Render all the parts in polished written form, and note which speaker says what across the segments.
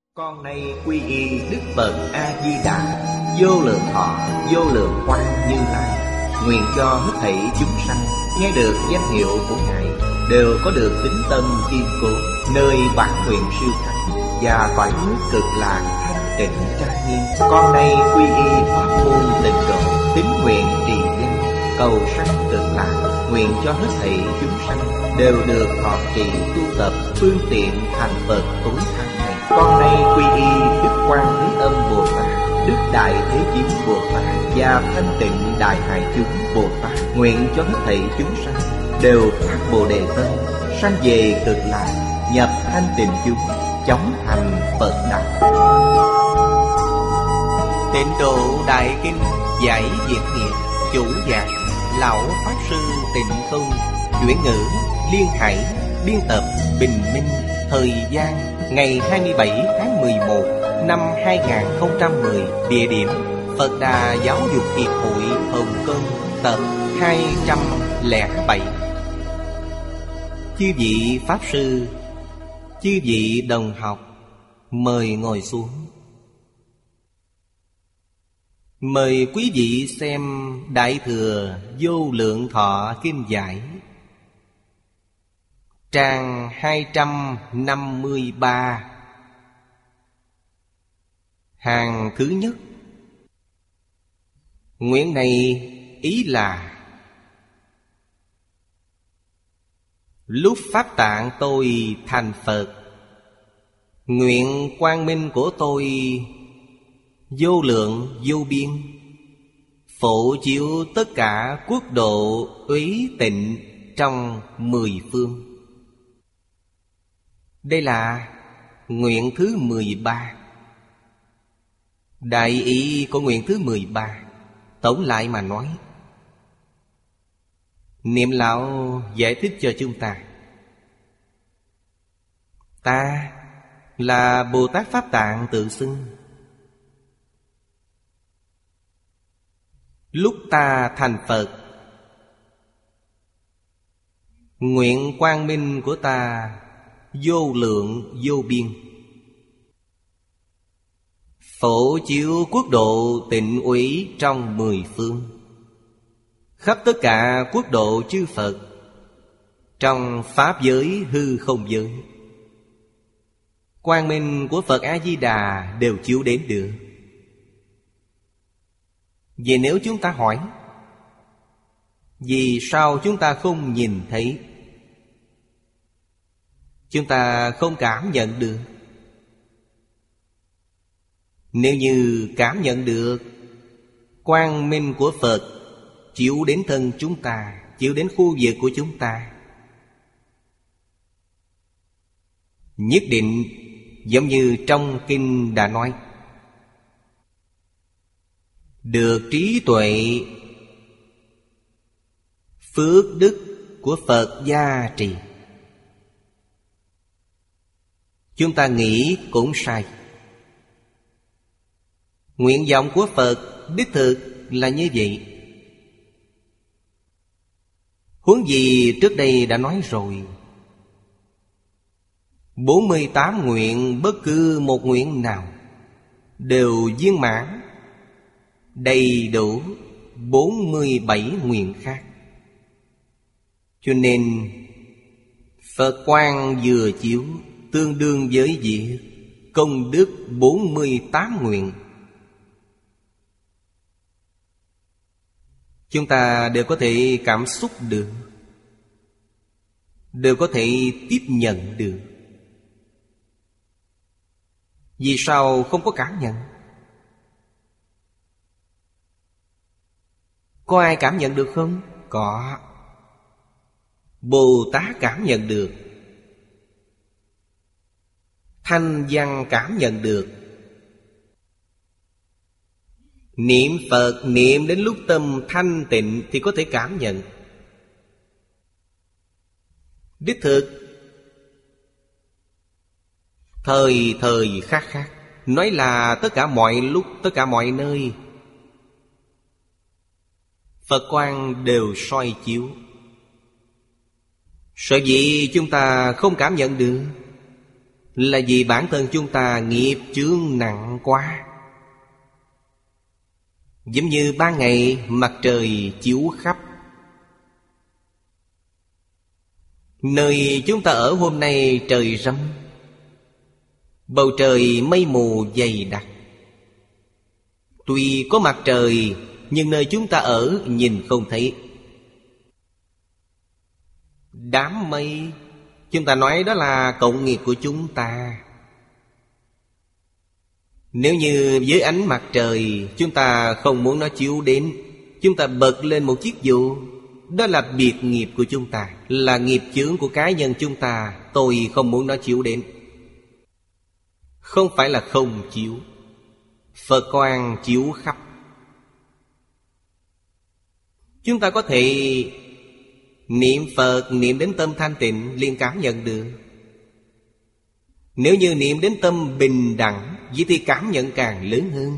Speaker 1: Con nay quy y Đức Phật A Di Đà, vô lượng thọ vô lượng quang Như Lai. Nguyện cho hết thảy chúng sanh nghe được danh hiệu của Ngài đều có được tín tâm kiên cố, nơi bản nguyện siêu thắng và cõi nước cực lạc thanh tịnh trang nghiêm. Con nay quy y pháp môn Tịnh độ, tín nguyện trì danh cầu sanh cực lạc. Nguyện cho hết thảy chúng sanh đều được thọ trì tu tập phương tiện thành Phật tối thắng này. Con nay quy y Đức Quan Thế Âm Bồ Tát, Đức Đại Thế Chí Bồ Tát và Thanh Tịnh Đại Hải Chúng Bồ Tát. Nguyện cho hết thảy chúng sanh đều phát Bồ Đề tâm, sanh về cực lạc, nhập thanh tịnh chúng, chóng thành Phật đạo. Tịnh độ Đại Kinh giải diễn nghĩa, chủ giảng Lão Pháp Sư Tịnh Không, chuyển ngữ Liên Hải, biên tập Bình Minh. Thời gian ngày 27 tháng 11 năm 2010. Địa điểm Phật Đà Giáo dục Hiệp hội Hồng Kông, tập 207. Chư vị Pháp Sư, chư vị đồng học, mời ngồi xuống. Mời quý vị xem Đại Thừa Vô Lượng Thọ Kinh Giải, trang 253, hàng thứ nhất. Nguyện này ý là: lúc Pháp Tạng tôi thành Phật, nguyện quang minh của tôi vô lượng vô biên, phổ chiếu tất cả quốc độ úy tịnh trong 10 phương. Đây là nguyện thứ 13. Đại ý của nguyện thứ 13. Tổng lại mà nói, Niệm Lão giải thích cho chúng ta. Ta là Bồ Tát Pháp Tạng tự xưng. Lúc ta thành Phật, nguyện quang minh của ta vô lượng vô biên, phổ chiếu quốc độ tịnh úy trong 10 phương, khắp tất cả quốc độ chư Phật, trong pháp giới hư không giới. Quang minh của Phật A-di-đà đều chiếu đến được. Vậy nếu chúng ta hỏi, vì sao chúng ta không nhìn thấy, chúng ta không cảm nhận được? Nếu như cảm nhận được quang minh của Phật chiếu đến thân chúng ta, chiếu đến khu vực của chúng ta, nhất định giống như trong kinh đã nói, được trí tuệ phước đức của Phật gia trì. Chúng ta nghĩ cũng sai. Nguyện vọng của Phật đích thực là như vậy. Huống gì trước đây đã nói rồi, 48 nguyện bất cứ một nguyện nào đều viên mãn đầy đủ 47 nguyện khác. Cho nên Phật quang vừa chiếu tương đương với việc công đức 48 nguyện. Chúng ta đều có thể cảm xúc được, đều có thể tiếp nhận được. Vì sao không có cảm nhận? Có ai cảm nhận được không? Có. Bồ Tát cảm nhận được, Thanh Văn cảm nhận được. Niệm Phật niệm đến lúc tâm thanh tịnh thì có thể cảm nhận. Đích thực thời thời khắc khắc, nói là tất cả mọi lúc, tất cả mọi nơi, Phật quang đều soi chiếu. Sở dĩ chúng ta không cảm nhận được Là vì bản thân chúng ta nghiệp chướng nặng quá. Giống như ban ngày mặt trời chiếu khắp. Nơi chúng ta ở hôm nay trời râm, bầu trời mây mù dày đặc. Tuy có mặt trời, nhưng nơi chúng ta ở nhìn không thấy. Đám mây, chúng ta nói đó là cộng nghiệp của chúng ta. Nếu như với ánh mặt trời chúng ta không muốn nó chiếu đến, chúng ta bật lên một chiếc dù, đó là biệt nghiệp của chúng ta, là nghiệp chướng của cá nhân chúng ta. Tôi không muốn nó chiếu đến. Không phải là không chiếu. Phật quang chiếu khắp. Chúng ta có thể niệm Phật, niệm đến tâm thanh tịnh, liền cảm nhận được. Nếu như niệm đến tâm bình đẳng, vậy thì cảm nhận càng lớn hơn.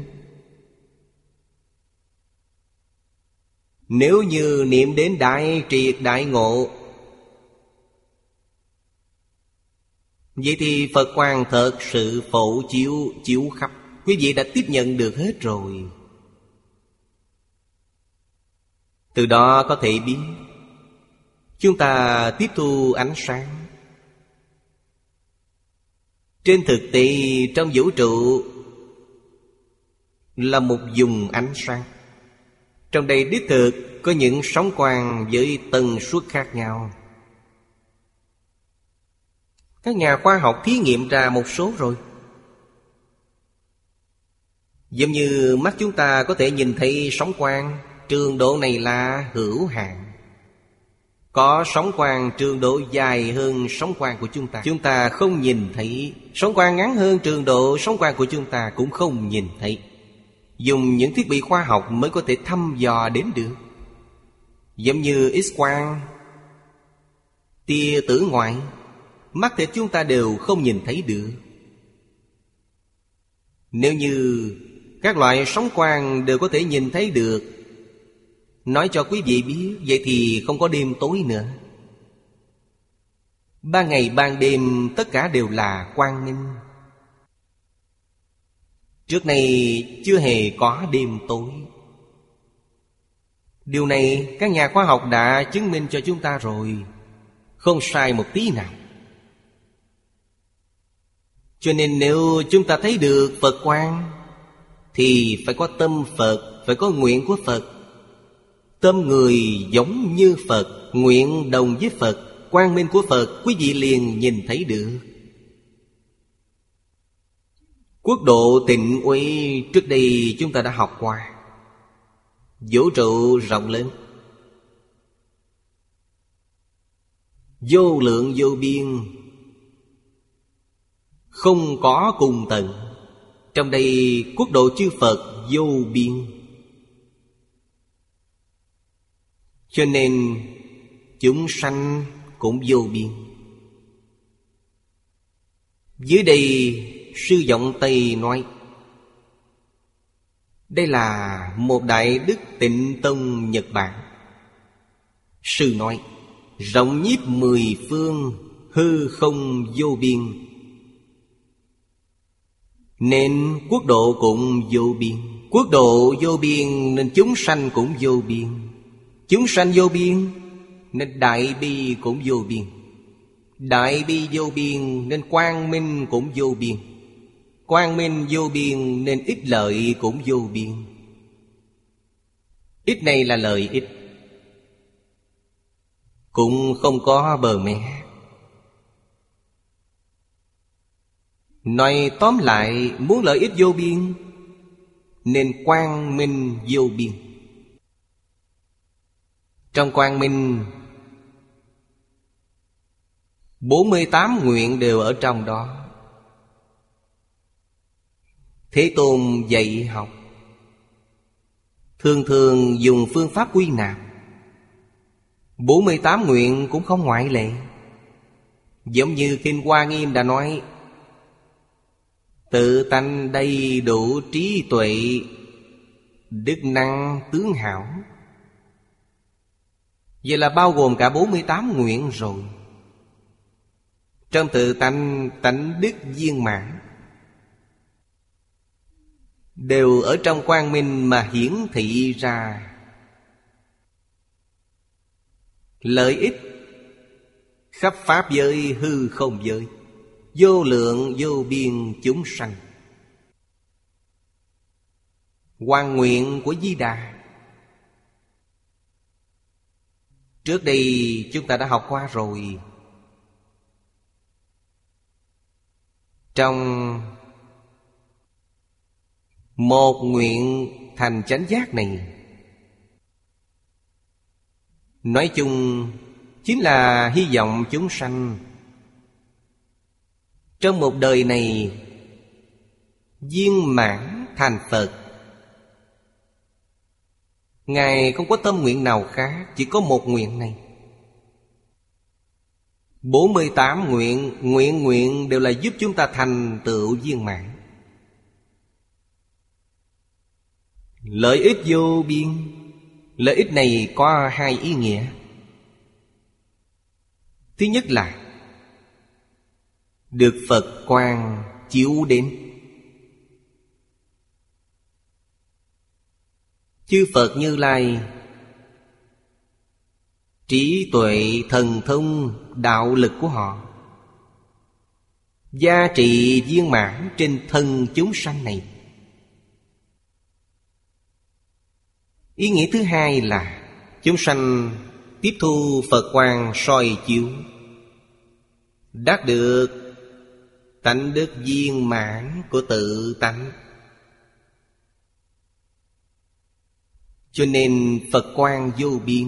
Speaker 1: Nếu như niệm đến đại triệt đại ngộ, vậy thì Phật quang thật sự phổ chiếu khắp. Quý vị đã tiếp nhận được hết rồi. Từ đó có thể biết chúng ta tiếp thu ánh sáng. Trên thực tế trong vũ trụ là một vùng ánh sáng. Trong đây đích thực có những sóng quang với tần suất khác nhau. Các nhà khoa học thí nghiệm ra một số rồi. Giống như mắt chúng ta có thể nhìn thấy sóng quang, trường độ này là hữu hạn. Có sóng quang trường độ dài hơn sóng quang của chúng ta, chúng ta không nhìn thấy. Sóng quang ngắn hơn trường độ sóng quang của chúng ta, cũng không nhìn thấy. Dùng những thiết bị khoa học mới có thể thăm dò đến được. Giống như X-quang, tia tử ngoại, mắt thịt chúng ta đều không nhìn thấy được. Nếu như các loại sóng quang đều có thể nhìn thấy được, nói cho quý vị biết, vậy thì không có đêm tối nữa. Ban ngày ban đêm tất cả đều là quang minh. Trước này chưa hề có đêm tối. Điều này các nhà khoa học đã chứng minh cho chúng ta rồi, không sai một tí nào. Cho nên nếu chúng ta thấy được Phật quang, thì phải có tâm Phật, phải có nguyện của Phật. Tâm người giống như Phật, nguyện đồng với Phật, quang minh của Phật, quý vị liền nhìn thấy được. Quốc độ Tịnh Uy trước đây chúng ta đã học qua. Vũ trụ rộng lớn, vô lượng vô biên, không có cùng tận. Trong đây quốc độ chư Phật vô biên. Cho nên chúng sanh cũng vô biên. Dưới đây Sư Giọng Tây nói, đây là một đại đức Tịnh Tông Nhật Bản. Sư nói, rộng nhiếp mười phương, hư không vô biên, nên quốc độ cũng vô biên. Quốc độ vô biên nên chúng sanh cũng vô biên. Chúng sanh vô biên nên đại bi cũng vô biên. Đại bi vô biên nên quang minh cũng vô biên. Quang minh vô biên nên ích lợi cũng vô biên. Ích này là lợi ích, cũng không có bờ mé. Nói tóm lại, muốn lợi ích vô biên nên quang minh vô biên. Trong quang minh 48 nguyện đều ở trong đó. Thế Tôn dạy học thường thường dùng phương pháp quy nạp. 48 nguyện cũng không ngoại lệ. Giống như Kinh Hoa Nghiêm đã nói, tự tánh đầy đủ trí tuệ, đức năng tướng hảo. Vậy là bao gồm cả 48 nguyện rồi. Trong tự tánh, tánh đức viên mãn, đều ở trong quang minh mà hiển thị ra. Lợi ích khắp pháp giới hư không giới, vô lượng vô biên chúng sanh. Hoằng nguyện của Di Đà, trước đây chúng ta đã học qua rồi. Trong một nguyện thành chánh giác này, nói chung chính là hy vọng chúng sanh trong một đời này viên mãn thành Phật. Ngài không có tâm nguyện nào khác, chỉ có một nguyện này. 48 nguyện đều là giúp chúng ta thành tựu viên mãn. Lợi ích vô biên. Lợi ích này có hai ý nghĩa. Thứ nhất là được Phật quang chiếu đến. Chư Phật Như Lai trí tuệ thần thông đạo lực của họ gia trị viên mãn trên thân chúng sanh này. Ý nghĩa thứ hai là chúng sanh tiếp thu Phật quang soi chiếu, đắc được tánh đức viên mãn của tự tánh. Cho nên Phật quang vô biên.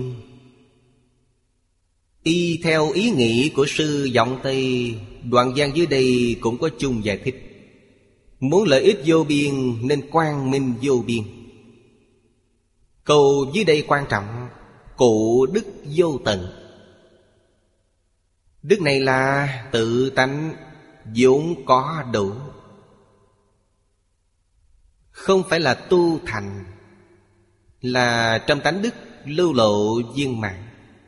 Speaker 1: Y theo ý nghĩ của sư Vọng Tây, đoạn văn dưới đây cũng có chung giải thích. Muốn lợi ích vô biên nên quang minh vô biên. Câu dưới đây quan trọng: cụ đức vô tận. Đức này là tự tánh vốn có đủ, không phải là tu thành, là trong tánh đức lưu lộ viên mãn.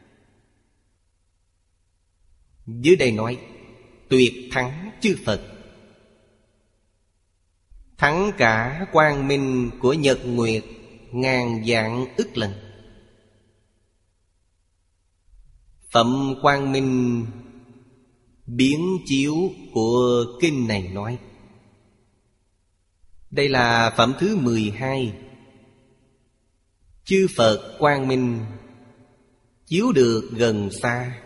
Speaker 1: Dưới đây nói tuyệt thắng chư Phật, thắng cả quang minh của nhật nguyệt ngàn vạn ức lần. Phẩm quang minh biến chiếu của kinh này nói. Đây là phẩm thứ 12. Chư Phật quang minh chiếu được gần xa,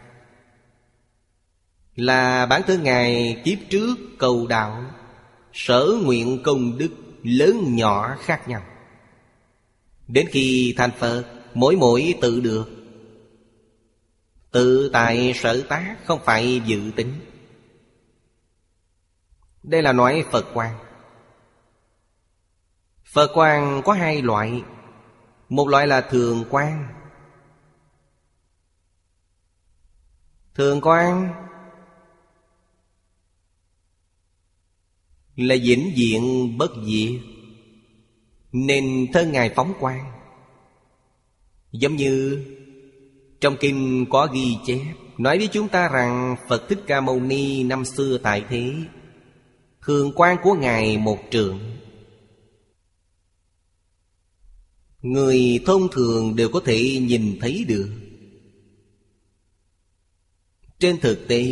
Speaker 1: là bản thân Ngài kiếp trước cầu đạo, sở nguyện công đức lớn nhỏ khác nhau. Đến khi thành Phật, mỗi tự được, tự tại sở tác, không phải dự tính. Đây là nói Phật quang. Phật quang có hai loại. Một loại là thường quang. Thường quang là vĩnh viễn bất diệt, nên thân Ngài phóng quang. Giống như trong kinh có ghi chép, nói với chúng ta rằng Phật Thích Ca Mâu Ni năm xưa tại thế, thường quang của Ngài một trượng. Người thông thường đều có thể nhìn thấy được. Trên thực tế,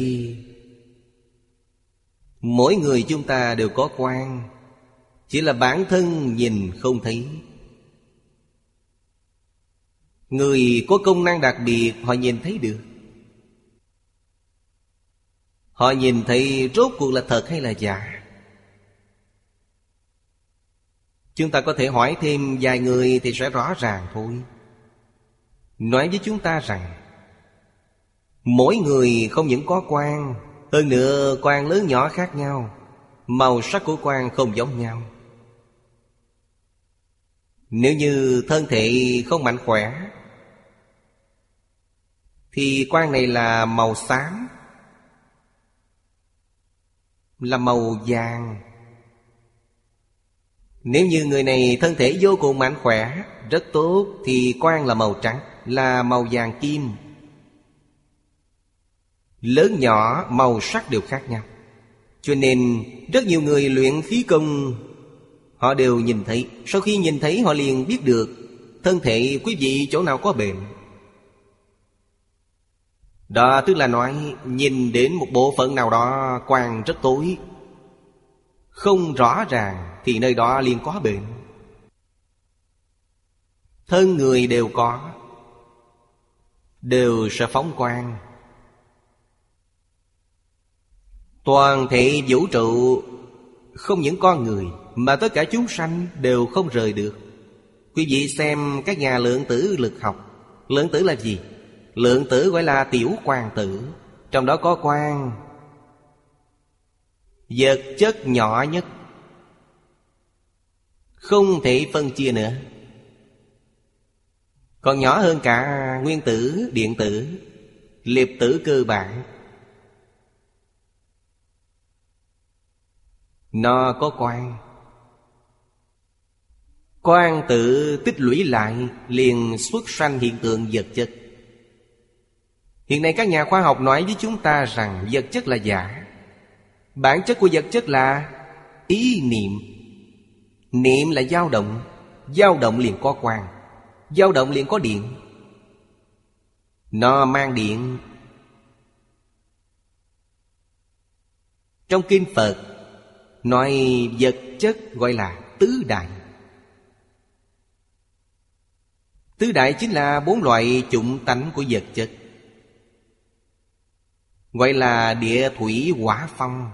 Speaker 1: mỗi người chúng ta đều có quang, chỉ là bản thân nhìn không thấy. Người có công năng đặc biệt, họ nhìn thấy được. Họ nhìn thấy rốt cuộc là thật hay là giả. Chúng ta có thể hỏi thêm vài người thì sẽ rõ ràng thôi. Nói với chúng ta rằng mỗi người không những có quang, hơn nữa quang lớn nhỏ khác nhau, màu sắc của quang không giống nhau. Nếu như thân thể không mạnh khỏe thì quang này là màu xám, là màu vàng. Nếu như người này thân thể vô cùng mạnh khỏe, rất tốt, thì quang là màu trắng, là màu vàng kim. Lớn nhỏ, màu sắc đều khác nhau. Cho nên rất nhiều người luyện khí công, họ đều nhìn thấy. Sau khi nhìn thấy họ liền biết được thân thể quý vị chỗ nào có bệnh. Đó tức là nói nhìn đến một bộ phận nào đó quang rất tối, không rõ ràng, thì nơi đó liền có bệnh. Thân người đều có, đều sẽ phóng quang. Toàn thể vũ trụ, không những con người mà tất cả chúng sanh đều không rời được. Quý vị xem các nhà lượng tử lực học. Lượng tử là gì? Lượng tử gọi là tiểu quang tử. Trong đó có quang, vật chất nhỏ nhất, không thể phân chia nữa. Còn nhỏ hơn cả nguyên tử, điện tử, liệt tử cơ bản. Nó có quang. Quang tự tích lũy lại liền xuất sanh hiện tượng vật chất. Hiện nay các nhà khoa học nói với chúng ta rằng vật chất là giả. Bản chất của vật chất là ý niệm. Niệm là dao động. Dao động liền có quang, dao động liền có điện. Nó mang điện. Trong kinh Phật nói vật chất gọi là tứ đại. Tứ đại chính là 4 loại chủng tánh của vật chất, gọi là địa thủy hỏa phong.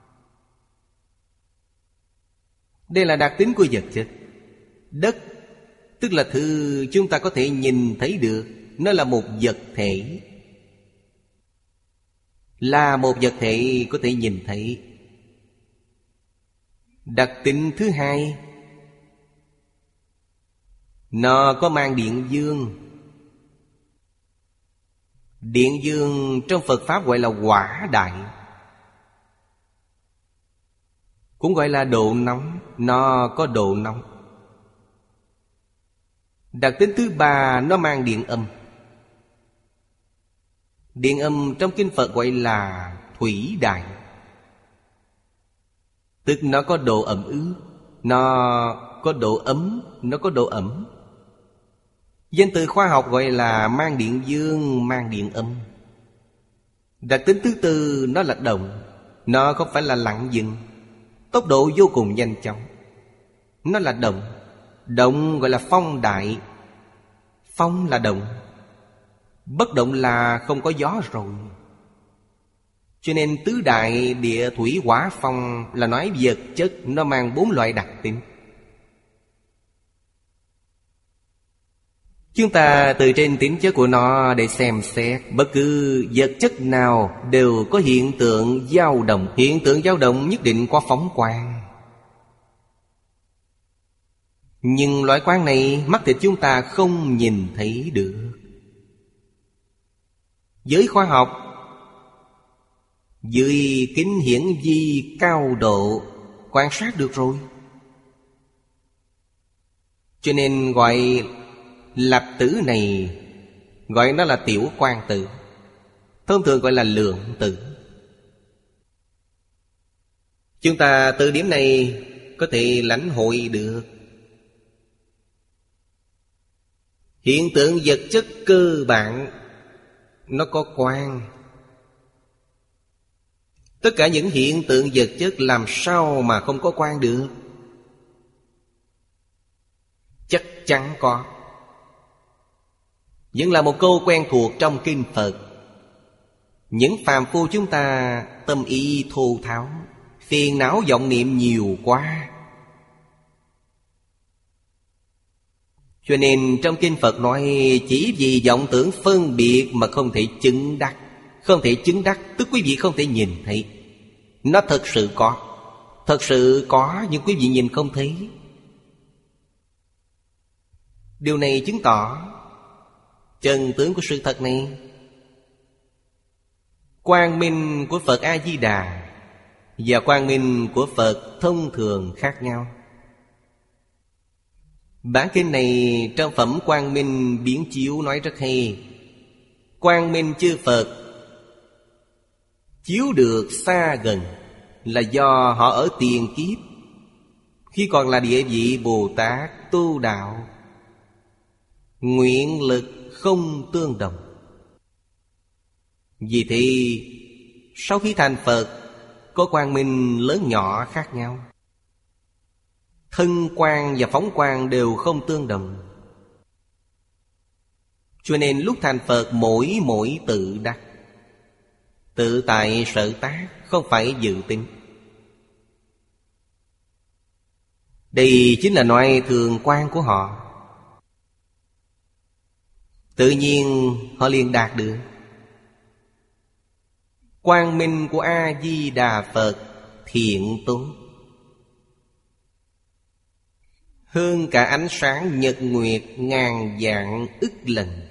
Speaker 1: Đây là đặc tính của vật chất. Đất tức là thứ chúng ta có thể nhìn thấy được. Nó là một vật thể. Là một vật thể có thể nhìn thấy. Đặc tính thứ hai, nó có mang điện dương. Điện dương trong Phật Pháp gọi là hỏa đại, cũng gọi là độ nóng. Nó có độ nóng. Đặc tính thứ ba, nó mang điện âm. Điện âm trong kinh Phật gọi là thủy đại, tức nó có độ ẩm ướt, nó có độ ấm, nó có độ ẩm. Danh từ khoa học gọi là mang điện dương, mang điện âm. Đặc tính thứ tư, nó là động. Nó không phải là lặng dừng, tốc độ vô cùng nhanh chóng. Nó là động. Động gọi là phong đại. Phong là động, bất động là không có gió rồi. Cho nên tứ đại địa thủy hỏa phong là nói vật chất nó mang 4 loại đặc tính. Chúng ta từ trên tính chất của nó để xem xét, bất cứ vật chất nào đều có hiện tượng dao động. Hiện tượng dao động nhất định có phóng quang. Nhưng loại quang này mắt thịt chúng ta không nhìn thấy được. Giới khoa học dưới kính hiển vi cao độ quan sát được rồi. Cho nên gọi lập tử này, gọi nó là tiểu quang tử, thông thường gọi là lượng tử. Chúng ta từ điểm này có thể lãnh hội được hiện tượng vật chất cơ bản nó có quang. Tất cả những hiện tượng vật chất làm sao mà không có quang được? Chắc chắn có. Vẫn là một câu quen thuộc trong kinh Phật. Những phàm phu chúng ta tâm ý thô tháo, phiền não vọng niệm nhiều quá. Cho nên trong kinh Phật nói chỉ vì vọng tưởng phân biệt mà không thể chứng đắc. Không thể chứng đắc tức quý vị không thể nhìn thấy. Nó thật sự có. Thật sự có nhưng quý vị nhìn không thấy. Điều này chứng tỏ chân tướng của sự thật này. Quang minh của Phật A-di-đà và quang minh của Phật thông thường khác nhau. Bản kinh này trong phẩm Quang Minh Biến Chiếu nói rất hay. Quang minh chư Phật chiếu được xa gần là do họ ở tiền kiếp, khi còn là địa vị Bồ Tát tu đạo, nguyện lực không tương đồng. Vì thế sau khi thành Phật, có quang minh lớn nhỏ khác nhau. Thân quang và phóng quang đều không tương đồng. Cho nên lúc thành Phật mỗi tự đắc, tự tại sở tác, không phải dự tính. Đây chính là nói thường quan của họ. Tự nhiên họ liền đạt được. Quang minh của A-di-đà Phật thiện tốt, hơn cả ánh sáng nhật nguyệt ngàn vạn ức lần.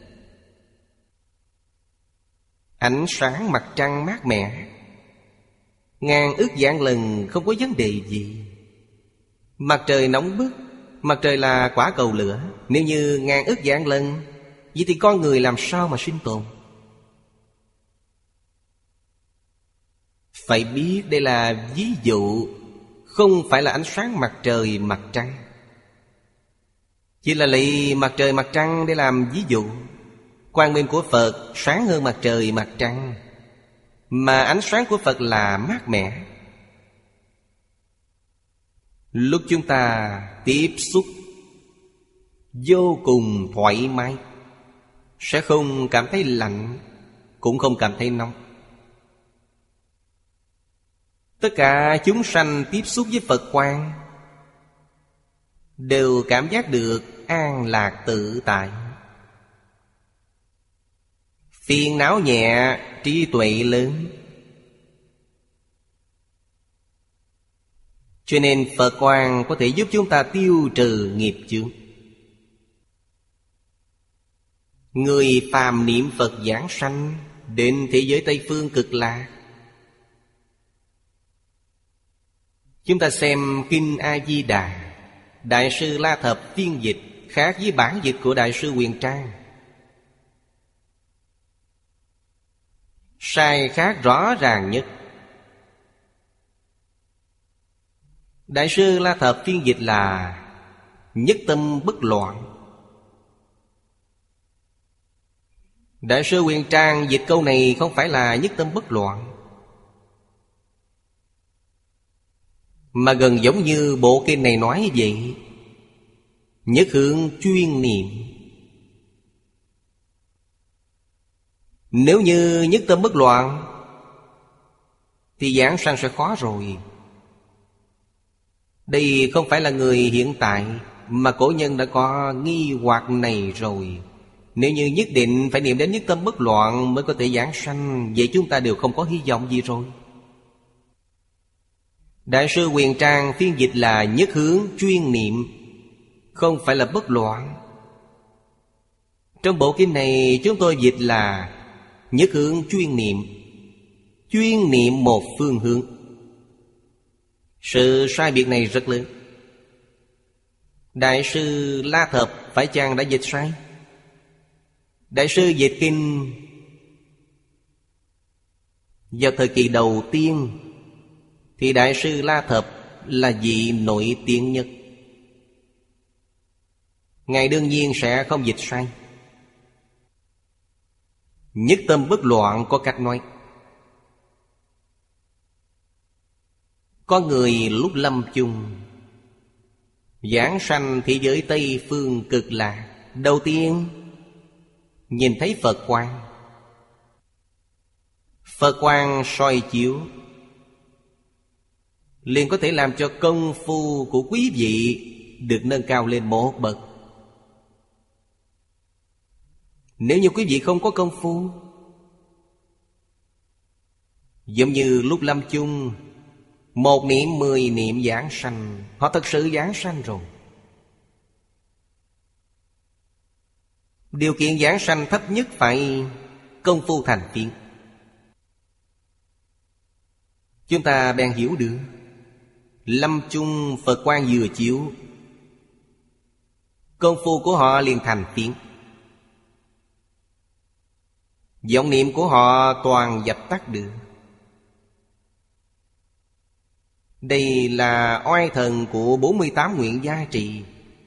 Speaker 1: Ánh sáng mặt trăng mát mẻ, ngàn ức vạn lần không có vấn đề gì. Mặt trời nóng bức, mặt trời là quả cầu lửa. Nếu như ngàn ức vạn lần, vậy thì con người làm sao mà sinh tồn? Phải biết đây là ví dụ, không phải là ánh sáng mặt trời mặt trăng. Chỉ là lấy mặt trời mặt trăng để làm ví dụ. Quang minh của Phật sáng hơn mặt trời mặt trăng, mà ánh sáng của Phật là mát mẻ. Lúc chúng ta tiếp xúc vô cùng thoải mái, sẽ không cảm thấy lạnh, cũng không cảm thấy nóng. Tất cả chúng sanh tiếp xúc với Phật quang đều cảm giác được an lạc tự tại. Phiền não nhẹ, trí tuệ lớn. Cho nên Phật quang có thể giúp chúng ta tiêu trừ nghiệp chướng. Người phàm niệm Phật giảng sanh đến thế giới Tây Phương Cực Lạc. Chúng ta xem Kinh A-di-đà, Đại sư La Thập phiên dịch khác với bản dịch của Đại sư Huyền Trang. Sai khác rõ ràng nhất. Đại sư La Thập phiên dịch là nhất tâm bất loạn. Đại sư Huyền Trang dịch câu này không phải là nhất tâm bất loạn, mà gần giống như bộ kinh này nói vậy. Nhất hướng chuyên niệm. Nếu như nhất tâm bất loạn thì giảng sanh sẽ khó rồi. Đây không phải là người hiện tại, mà cổ nhân đã có nghi hoặc này rồi. Nếu như nhất định phải niệm đến nhất tâm bất loạn mới có thể giảng sanh, vậy chúng ta đều không có hy vọng gì rồi. Đại sư Huyền Trang phiên dịch là nhất hướng chuyên niệm, không phải là bất loạn. Trong bộ kinh này chúng tôi dịch là nhất hướng chuyên niệm, chuyên niệm một phương hướng. Sự sai biệt này rất lớn. Đại sư La Thập phải chăng đã dịch sai? Đại sư dịch kinh vào thời kỳ đầu tiên thì Đại sư La Thập là vị nổi tiếng nhất. Ngài đương nhiên sẽ không dịch sai. Nhất tâm bất loạn có cách nói. Có người lúc lâm chung giảng sanh thế giới Tây Phương Cực Lạc, đầu tiên nhìn thấy Phật quang. Phật quang soi chiếu, liền có thể làm cho công phu của quý vị được nâng cao lên một bậc. Nếu như quý vị không có công phu, giống như lúc lâm chung, 1 niệm 10 niệm giảng sanh, họ thật sự giảng sanh rồi. Điều kiện giảng sanh thấp nhất phải công phu thành phiến. Chúng ta bèn hiểu được, lâm chung Phật quang vừa chiếu, công phu của họ liền thành phiến. Vọng niệm của họ toàn dập tắt được. Đây là oai thần của 48 nguyện gia trì.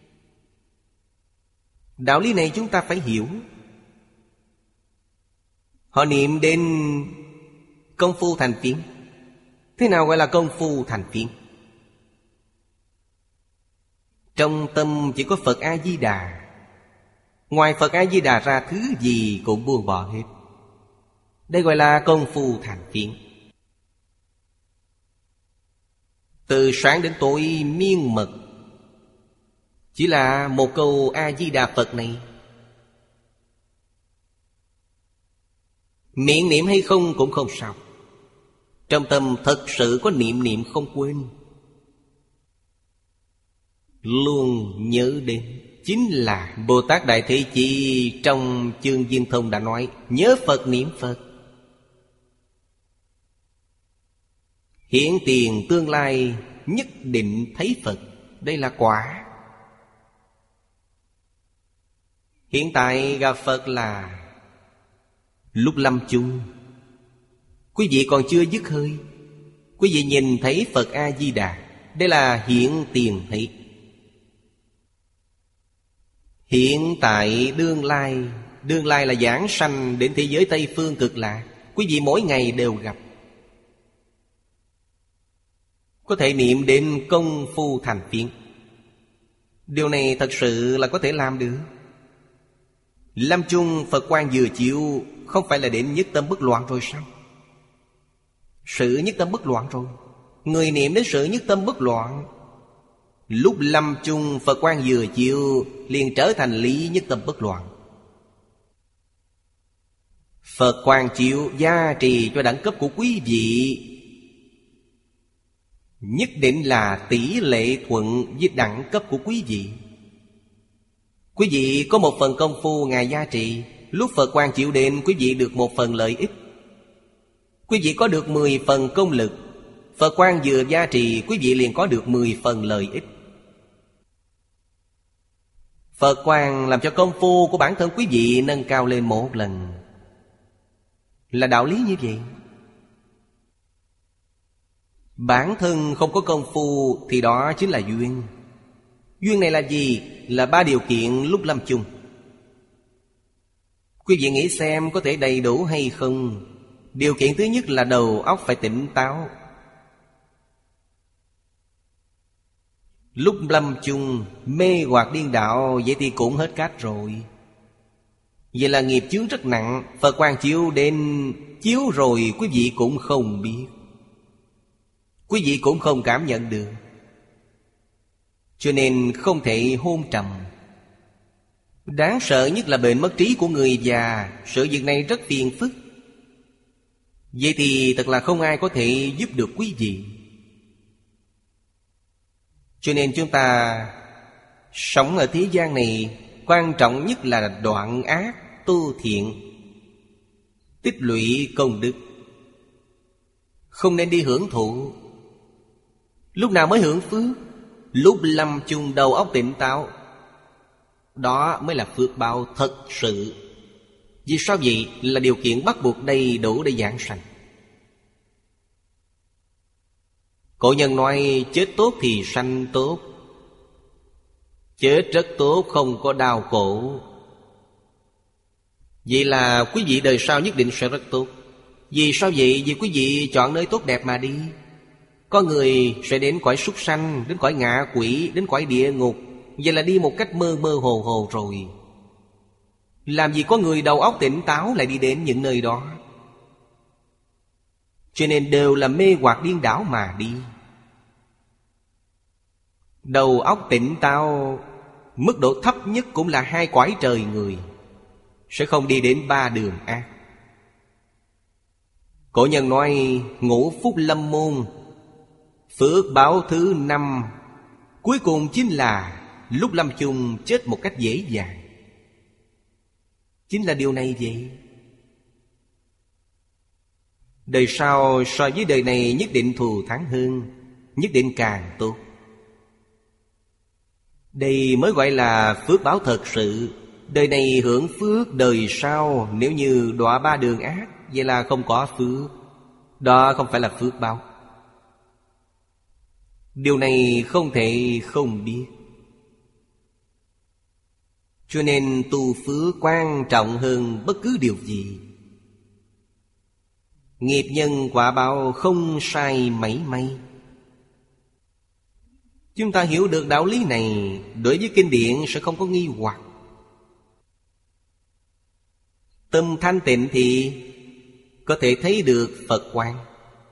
Speaker 1: Đạo lý này chúng ta phải hiểu. Họ niệm đến công phu thành phiến. Thế nào gọi là công phu thành phiến? Trong tâm chỉ có Phật A-di-đà. Ngoài Phật A-di-đà ra thứ gì cũng buông bỏ hết. Đây gọi là công phu thành phiến. Từ sáng đến tối miên mật chỉ là một câu A-di-đà Phật này. Miệng niệm hay không cũng không sao. Trong tâm thật sự có niệm không quên. Luôn nhớ đến. Chính là Bồ Tát Đại Thế Chí trong chương Viên Thông đã nói: nhớ Phật niệm Phật. Hiện tiền tương lai nhất định thấy Phật. Đây là quả. Hiện tại gặp Phật là lúc lâm chung. Quý vị còn chưa dứt hơi, quý vị nhìn thấy Phật A-di-đà. Đây là hiện tiền thấy. Hiện tại đương lai. Đương lai là giảng sanh đến thế giới Tây Phương Cực Lạc. Quý vị mỗi ngày đều gặp. Có thể niệm đến công phu thành phiến. Điều này thật sự là có thể làm được. Lâm chung Phật quang vừa chiếu, không phải là đến nhất tâm bất loạn rồi sao? Sự nhất tâm bất loạn rồi. Người niệm đến sự nhất tâm bất loạn, lúc lâm chung Phật quang vừa chiếu liền trở thành lý nhất tâm bất loạn. Phật quang chiếu gia trì cho đẳng cấp của quý vị nhất định là tỷ lệ thuận với đẳng cấp của quý vị. Quý vị có một phần công phu Ngài gia trì, lúc Phật quang chịu đến quý vị được một phần lợi ích. Quý vị có được 10 phần công lực, Phật quang vừa gia trì quý vị liền có được 10 phần lợi ích. Phật quang làm cho công phu của bản thân quý vị nâng cao lên một lần. Là đạo lý như vậy. Bản thân không có công phu thì đó chính là duyên. Duyên này là gì? Là 3 điều kiện lúc lâm chung. Quý vị nghĩ xem có thể đầy đủ hay không? Điều kiện thứ nhất là đầu óc phải tỉnh táo. Lúc lâm chung mê hoặc điên đạo, vậy thì cũng hết cách rồi. Vậy là nghiệp chướng rất nặng. Phật quang chiếu đến, chiếu rồi quý vị cũng không biết, quý vị cũng không cảm nhận được. Cho nên không thể hôn trầm. Đáng sợ nhất là bệnh mất trí của người già. Sự việc này rất phiền phức. Vậy thì thật là không ai có thể giúp được quý vị. Cho nên chúng ta sống ở thế gian này, quan trọng nhất là đoạn ác, tu thiện, tích lũy công đức. Không nên đi hưởng thụ. Lúc nào mới hưởng phước? Lúc lâm chung đầu óc tỉnh táo. Đó mới là phước báo thật sự. Vì sao vậy? Là điều kiện bắt buộc đầy đủ để giảng sanh. Cổ nhân nói chết tốt thì sanh tốt. Chết rất tốt, không có đau khổ. Vậy là quý vị đời sau nhất định sẽ rất tốt. Vì sao vậy? Vì quý vị chọn nơi tốt đẹp mà đi. Có người sẽ đến cõi súc sanh, đến cõi ngạ quỷ, đến cõi địa ngục. Vậy là đi một cách mơ mơ hồ hồ rồi. Làm gì có người đầu óc tỉnh táo lại đi đến những nơi đó. Cho nên đều là mê hoặc điên đảo mà đi. Đầu óc tỉnh táo, mức độ thấp nhất cũng là 2 cõi trời người, sẽ không đi đến 3 đường ác. Cổ nhân nói ngũ phúc lâm môn, phước báo thứ 5 cuối cùng chính là lúc lâm chung chết một cách dễ dàng. Chính là điều này vậy. Đời sau so với đời này nhất định thù thắng hơn, nhất định càng tốt. Đây mới gọi là phước báo thật sự. Đời này hưởng phước, đời sau nếu như đọa 3 đường ác, vậy là không có phước. Đó không phải là phước báo. Điều này không thể không biết. Cho nên tu phước quan trọng hơn bất cứ điều gì. Nghiệp nhân quả báo không sai mảy may. Chúng ta hiểu được đạo lý này, đối với kinh điển sẽ không có nghi hoặc. Tâm thanh tịnh thì có thể thấy được Phật quang.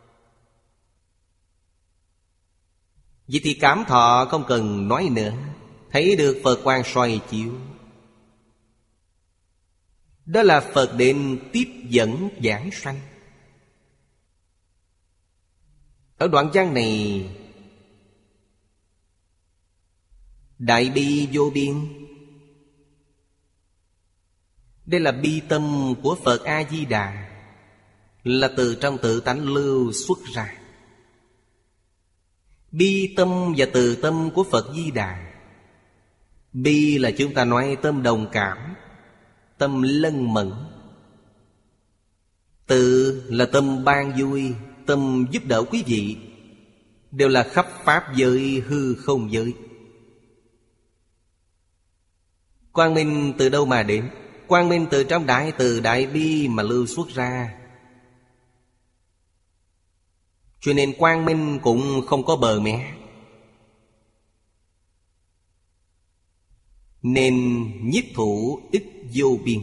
Speaker 1: Vậy thì cảm thọ không cần nói nữa, thấy được Phật quang soi chiếu. Đó là Phật đến tiếp dẫn giảng sanh. Ở đoạn văn này, đại bi vô biên. Đây là bi tâm của Phật A-di-đà, là từ trong tự tánh lưu xuất ra. Bi tâm và từ tâm của Phật Di Đà. Bi là chúng ta nói tâm đồng cảm, tâm lân mẫn. Từ là tâm ban vui, tâm giúp đỡ quý vị. Đều là khắp pháp giới, hư không giới. Quang minh từ đâu mà đến? Quang minh từ trong đại từ đại bi mà lưu xuất ra. Cho nên quang minh cũng không có bờ mé. Nên nhiếp thủ ích vô biên.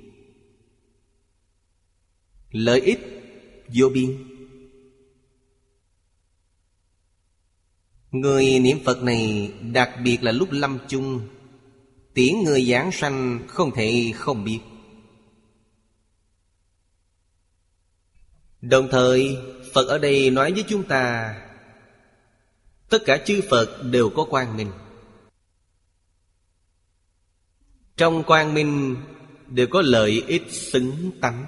Speaker 1: Lợi ích vô biên. Người niệm Phật này, đặc biệt là lúc lâm chung, tiễn người giảng sanh không thể không biết. Đồng thời Phật ở đây nói với chúng ta, tất cả chư Phật đều có quang minh. Trong quang minh đều có lợi ích xứng tánh.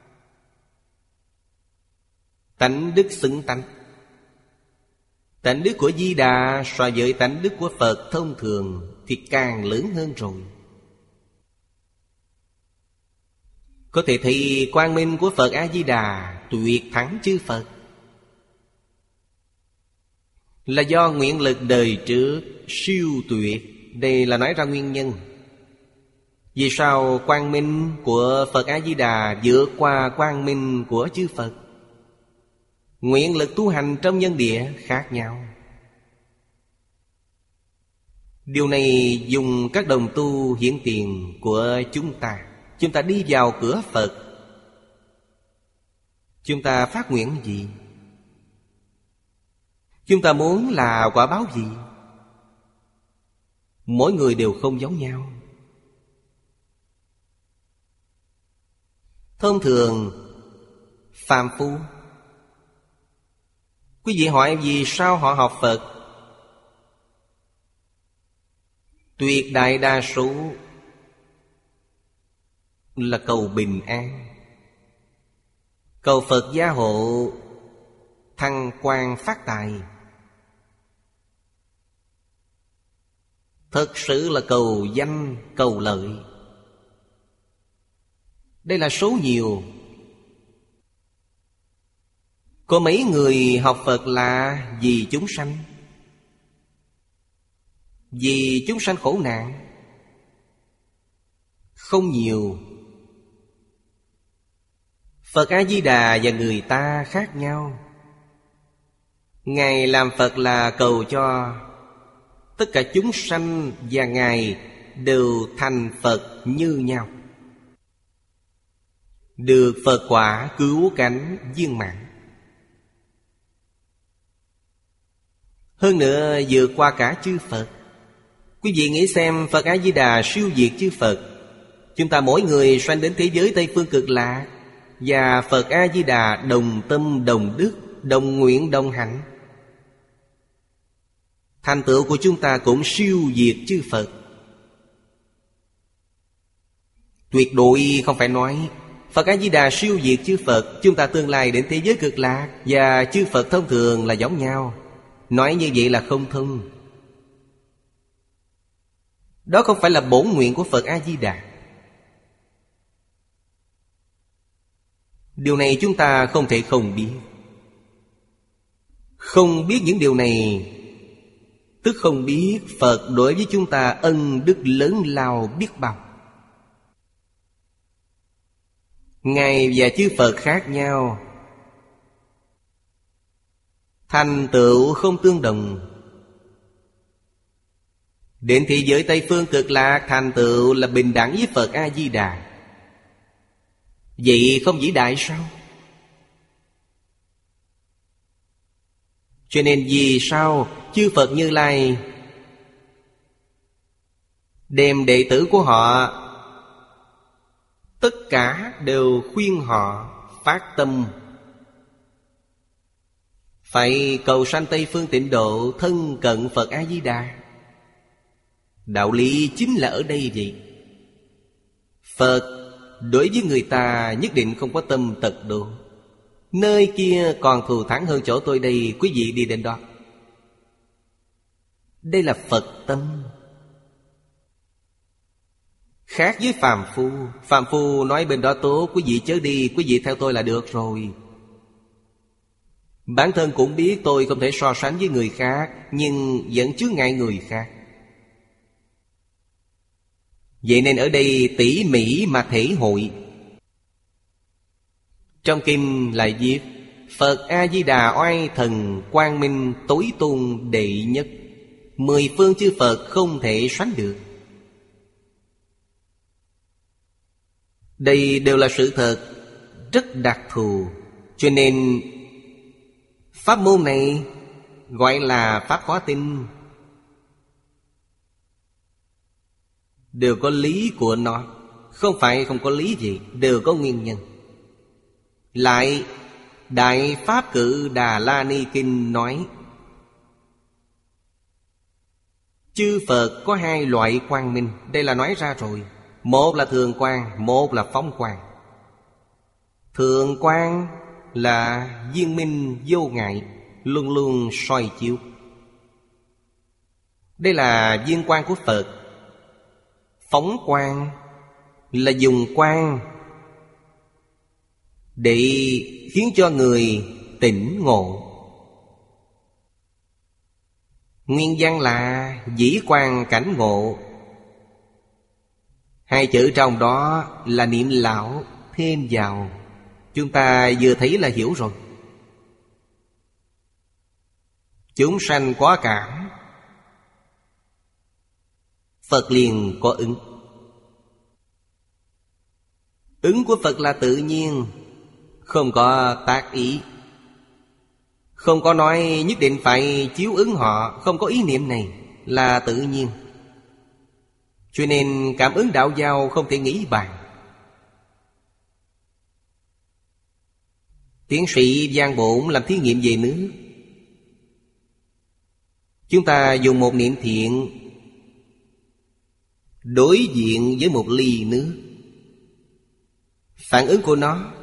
Speaker 1: Tánh đức xứng tánh. Tánh đức của Di Đà so với tánh đức của Phật thông thường thì càng lớn hơn rồi. Có thể thấy quang minh của Phật A-di-đà tuyệt thắng chư Phật, là do nguyện lực đời trước siêu tuyệt. Đây là nói ra nguyên nhân. Vì sao quang minh của Phật A-di-đà vượt qua quang minh của chư Phật? Nguyện lực tu hành trong nhân địa khác nhau. Điều này dùng các đồng tu hiển tiền của chúng ta. Chúng ta đi vào cửa Phật, chúng ta phát nguyện gì? Chúng ta muốn là quả báo gì? Mỗi người đều không giống nhau. Thông thường phàm phu, quý vị hỏi vì sao họ học Phật? Tuyệt đại đa số là cầu bình an, cầu Phật gia hộ, thăng quan phát tài. Thật sự là cầu danh, cầu lợi. Đây là số nhiều. Có mấy người học Phật là vì chúng sanh, vì chúng sanh khổ nạn? Không nhiều. Phật A-di-đà và người ta khác nhau. Ngài làm Phật là cầu cho tất cả chúng sanh và Ngài đều thành Phật như nhau, được Phật quả cứu cánh viên mãn. Hơn nữa vượt qua cả chư Phật. Quý vị nghĩ xem, Phật A-di-đà siêu việt chư Phật. Chúng ta mỗi người sanh đến thế giới Tây Phương Cực Lạc, và Phật A-di-đà đồng tâm đồng đức, đồng nguyện đồng hạnh. Thành tựu của chúng ta cũng siêu việt chư Phật. Tuyệt đối không phải nói Phật A-di-đà siêu việt chư Phật, chúng ta tương lai đến thế giới Cực Lạc và chư Phật thông thường là giống nhau. Nói như vậy là không thông. Đó không phải là bổn nguyện của Phật A-di-đà. Điều này chúng ta không thể không biết. Không biết những điều này tức không biết Phật đối với chúng ta ân đức lớn lao biết bao. Ngài và chư Phật khác nhau, thành tựu không tương đồng. Đến thế giới Tây Phương Cực Lạc thành tựu là bình đẳng với Phật A-di-đà. Vậy không vĩ đại sao? Cho nên vì sao chư Phật Như Lai đem đệ tử của họ, tất cả đều khuyên họ phát tâm phải cầu sanh Tây Phương Tịnh Độ, thân cận Phật A-di-đà. Đạo lý chính là ở đây vậy. Phật đối với người ta nhất định không có tâm tật độ. Nơi kia còn thù thắng hơn chỗ tôi đây, quý vị đi đến đó. Đây là Phật tâm. Khác với phàm phu. Phàm phu nói bên đó tốt, quý vị chớ đi, quý vị theo tôi là được rồi. Bản thân cũng biết tôi không thể so sánh với người khác, nhưng vẫn chướng ngại người khác. Vậy nên ở đây tỉ mỉ mà thể hội. Trong kinh lại viết: Phật A-di-đà oai thần quang minh tối tôn đệ nhất, 10 phương chư Phật không thể sánh được. Đây đều là sự thật rất đặc thù. Cho nên pháp môn này gọi là pháp khó tin, đều có lý của nó. Không phải không có lý gì, đều có nguyên nhân. Lại Đại Pháp Cự Đà La Ni Kinh nói chư Phật có 2 loại quang minh. Đây là nói ra rồi. Một là thường quang, một là phóng quang. Thường quang là viên minh vô ngại, luôn luôn soi chiếu. Đây là viên quang của Phật. Phóng quang là dùng quang để khiến cho người tỉnh ngộ. Nguyên văn là dĩ quang cảnh ngộ. 2 chữ trong đó là niệm lão thêm vào. Chúng ta vừa thấy là hiểu rồi. Chúng sanh có cảm, Phật liền có ứng. Ứng của Phật là tự nhiên, không có tác ý. Không có nói nhất định phải chiếu ứng họ, không có ý niệm này, là tự nhiên. Cho nên cảm ứng đạo giao không thể nghĩ bàn. Tiến sĩ Giang Bổn làm thí nghiệm về nước. Chúng ta dùng một niệm thiện đối diện với một ly nước. Phản ứng của nó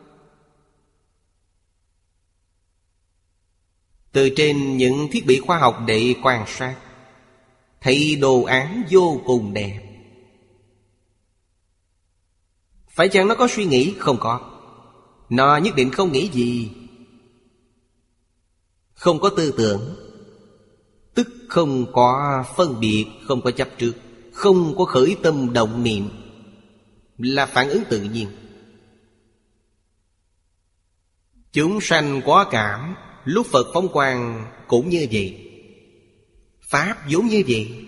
Speaker 1: từ trên những thiết bị khoa học để quan sát, thấy đồ án vô cùng đẹp. Phải chăng nó có suy nghĩ? Không có. Nó nhất định không nghĩ gì. Không có tư tưởng, tức không có phân biệt, không có chấp trước, không có khởi tâm động niệm, là phản ứng tự nhiên. Chúng sanh có cảm, lúc Phật phóng quang cũng như vậy. Pháp vốn như vậy,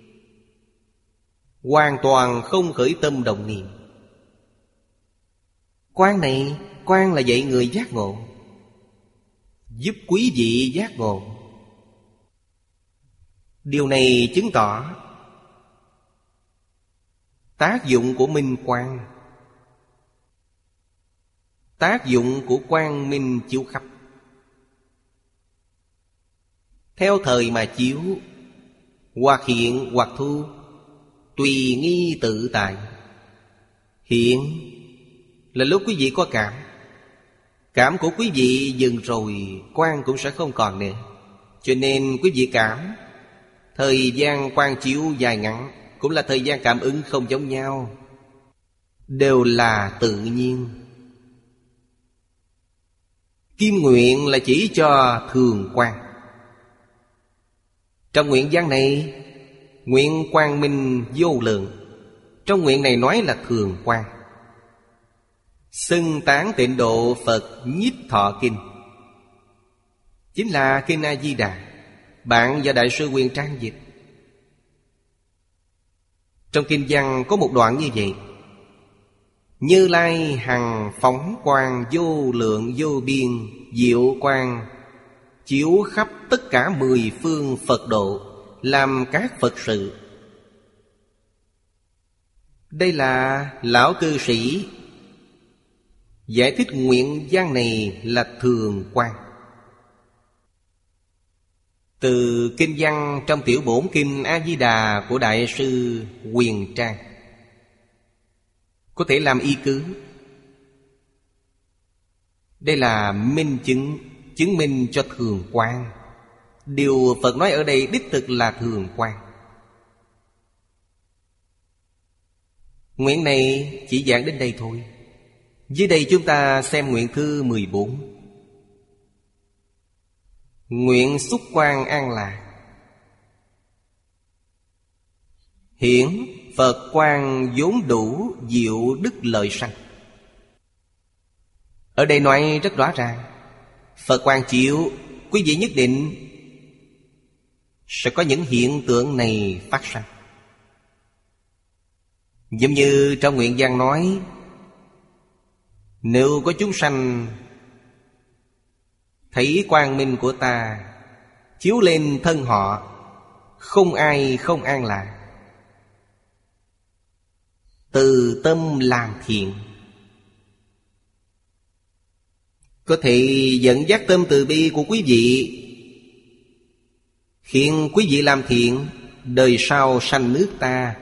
Speaker 1: hoàn toàn không khởi tâm động niệm. Quang này, quang là dạy người giác ngộ, giúp quý vị giác ngộ. Điều này chứng tỏ tác dụng của minh quang, tác dụng của quang minh chiếu khắp. Theo thời mà chiếu, hoặc hiện hoặc thu, tùy nghi tự tại. Hiện là lúc quý vị có cảm. Cảm của quý vị dừng rồi, quang cũng sẽ không còn nữa. Cho nên quý vị cảm, thời gian quang chiếu dài ngắn cũng là thời gian cảm ứng không giống nhau, đều là tự nhiên. Kim nguyện là chỉ cho thường quang. Trong nguyện văn này, nguyện quang minh vô lượng. Trong nguyện này nói là thường quang. Xưng tán Tịnh Độ Phật Nhiếp Thọ Kinh, chính là Kinh A-di-đà. Bạn và Đại sư Quyền Trang dịch. Trong kinh văn có một đoạn như vậy: Như Lai hằng phóng quang vô lượng vô biên, diệu quang chiếu khắp tất cả 10 phương Phật độ, làm các Phật sự. Đây là lão cư sĩ giải thích nguyện văn này là thường quang. Từ kinh văn trong tiểu bổn kinh A-di-đà của Đại sư Quyền Trang có thể làm y cứ. Đây là minh chứng, chứng minh cho thường quang. Điều Phật nói ở đây đích thực là thường quang. Nguyện này chỉ giảng đến đây thôi. Dưới đây chúng ta xem nguyện thư 14. Nguyện xúc quang an lạc. Hiển Phật quang vốn đủ diệu đức lợi sanh. Ở đây nói rất rõ ràng, Phật quang chiếu, quý vị nhất định sẽ có những hiện tượng này phát sinh. Giống như trong nguyện văn nói, nếu có chúng sanh thấy quang minh của ta chiếu lên thân họ, không ai không an lạc. Từ tâm làm thiện, có thể dẫn dắt tâm từ bi của quý vị, khiến quý vị làm thiện, đời sau sanh nước ta.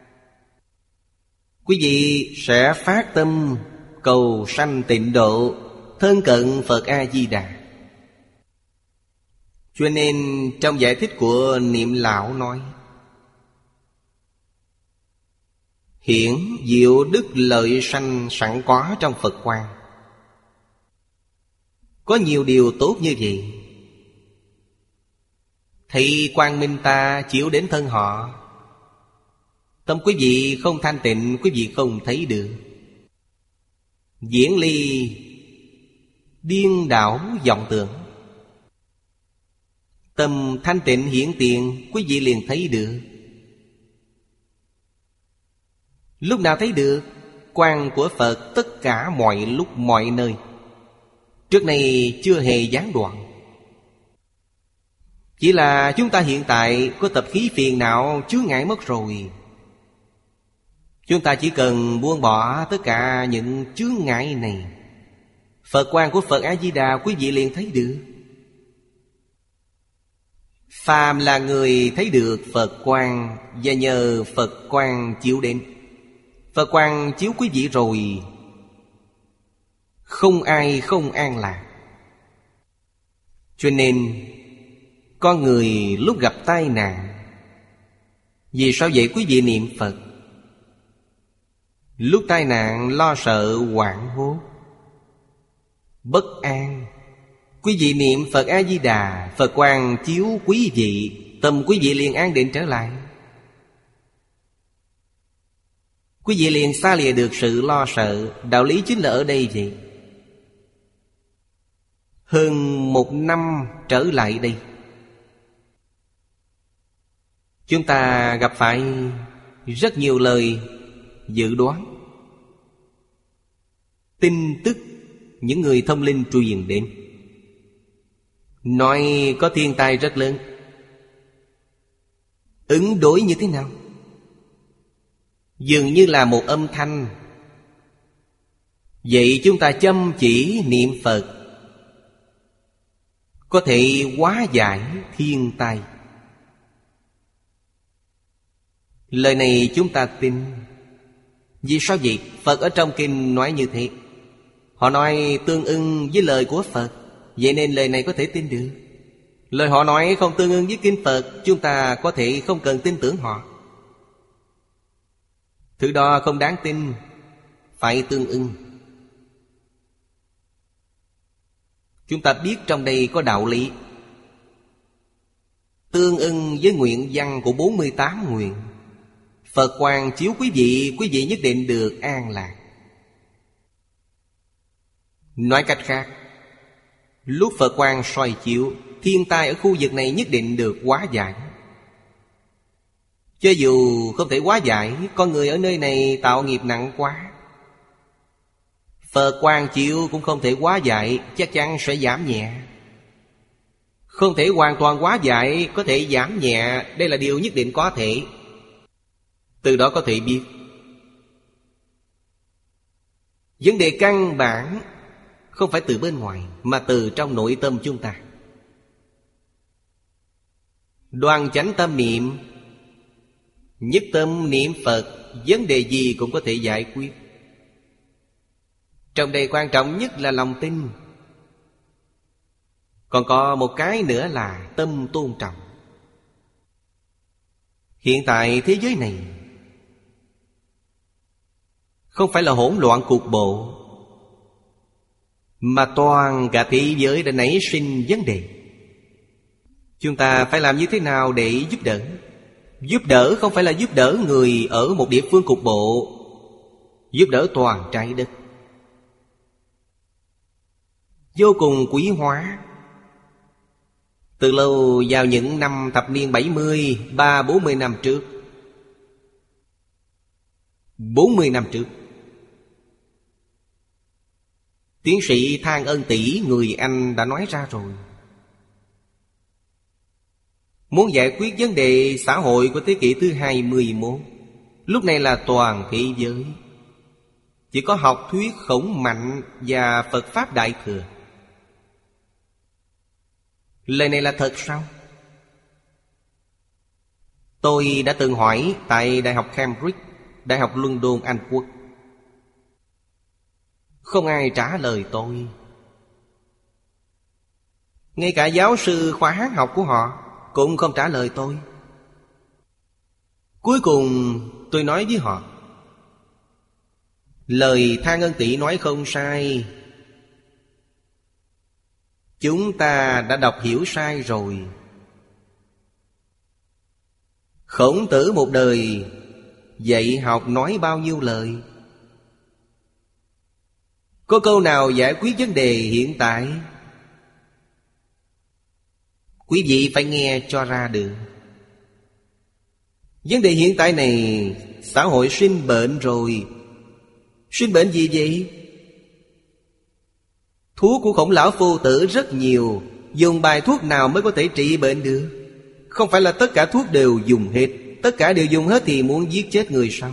Speaker 1: Quý vị sẽ phát tâm cầu sanh tịnh độ, thân cận Phật A-di-đà. Cho nên trong giải thích của Niệm Lão nói, hiển diệu đức lợi sanh sẵn có trong Phật quang. Có nhiều điều tốt như vậy. Thì quang minh ta chiếu đến thân họ, tâm quý vị không thanh tịnh, quý vị không thấy được. Diễn ly điên đảo vọng tưởng, tâm thanh tịnh hiển tiền, quý vị liền thấy được. Lúc nào thấy được? Quang của Phật tất cả mọi lúc mọi nơi, trước này chưa hề gián đoạn. Chỉ là chúng ta hiện tại có tập khí phiền não chướng ngại mất rồi. Chúng ta chỉ cần buông bỏ tất cả những chướng ngại này, Phật quang của Phật A-di-đà quý vị liền thấy được. Phàm là người thấy được Phật quang, và nhờ Phật quang chiếu đến. Phật quang chiếu quý vị rồi, không ai không an lạc. Cho nên con người lúc gặp tai nạn, vì sao vậy quý vị niệm Phật? Lúc tai nạn lo sợ hoảng hốt, bất an, quý vị niệm Phật A-di-đà, Phật quang chiếu quý vị, tâm quý vị liền an định trở lại. Quý vị liền xa lìa được sự lo sợ. Đạo lý chính là ở đây vậy. Hơn 1 năm trở lại đây, chúng ta gặp phải rất nhiều lời dự đoán, tin tức những người thông linh truyền đến, nói có thiên tai rất lớn. Ứng đối như thế nào? Dường như là một âm thanh. Vậy chúng ta chăm chỉ niệm Phật, có thể hóa giải thiên tai. Lời này chúng ta tin. Vì sao vậy? Phật ở trong kinh nói như thế. Họ nói tương ưng với lời của Phật, vậy nên lời này có thể tin được. Lời họ nói không tương ưng với kinh Phật, chúng ta có thể không cần tin tưởng họ. Thứ đó không đáng tin, phải tương ưng. Chúng ta biết trong đây có đạo lý. tương ưng với nguyện văn của 48 nguyện. Phật quang chiếu quý vị nhất định được an lạc. Nói cách khác, lúc Phật quang soi chiếu, thiên tai ở khu vực này nhất định được hóa giải. Cho dù không thể hóa giải, con người ở nơi này tạo nghiệp nặng quá, Phật quang chiếu cũng không thể hóa giải, chắc chắn sẽ giảm nhẹ. Không thể hoàn toàn hóa giải, có thể giảm nhẹ, đây là điều nhất định có thể. Từ đó có thể biết vấn đề căn bản không phải từ bên ngoài, mà từ trong nội tâm chúng ta. Đoan chánh tâm niệm, nhất tâm niệm Phật, vấn đề gì cũng có thể giải quyết. Trong đây quan trọng nhất là lòng tin. Còn có một cái nữa là tâm tôn trọng. Hiện tại thế giới này không phải là hỗn loạn cục bộ, mà toàn cả thế giới đã nảy sinh vấn đề. Chúng ta phải làm như thế nào để giúp đỡ? Giúp đỡ không phải là giúp đỡ người ở một địa phương cục bộ, giúp đỡ toàn trái đất. Vô cùng quý hóa. Từ lâu vào những năm thập niên 70, 30-40 năm trước, 40 năm trước, tiến sĩ Thang Ân Tỷ người Anh đã nói ra rồi. Muốn giải quyết vấn đề xã hội của thế kỷ thứ 21, lúc này là toàn thế giới chỉ có học thuyết Khổng Mạnh và Phật Pháp Đại Thừa. Lời này là thật sao? Tôi đã từng hỏi tại Đại học Cambridge, Đại học London, Anh Quốc. Không ai trả lời tôi. Ngay cả giáo sư khoa Hán học của họ cũng không trả lời tôi. Cuối cùng tôi nói với họ, lời Thang Ân Tỷ nói không sai. Chúng ta đã đọc hiểu sai rồi. Khổng Tử một đời dạy học nói bao nhiêu lời, có câu nào giải quyết vấn đề hiện tại? Quý vị phải nghe cho ra được. Vấn đề hiện tại này, xã hội sinh bệnh rồi. Sinh bệnh gì vậy? Thuốc của Khổng Lão Phu Tử rất nhiều, dùng bài thuốc nào mới có thể trị bệnh được? Không phải là tất cả thuốc đều dùng hết. Tất cả đều dùng hết thì muốn giết chết người sao?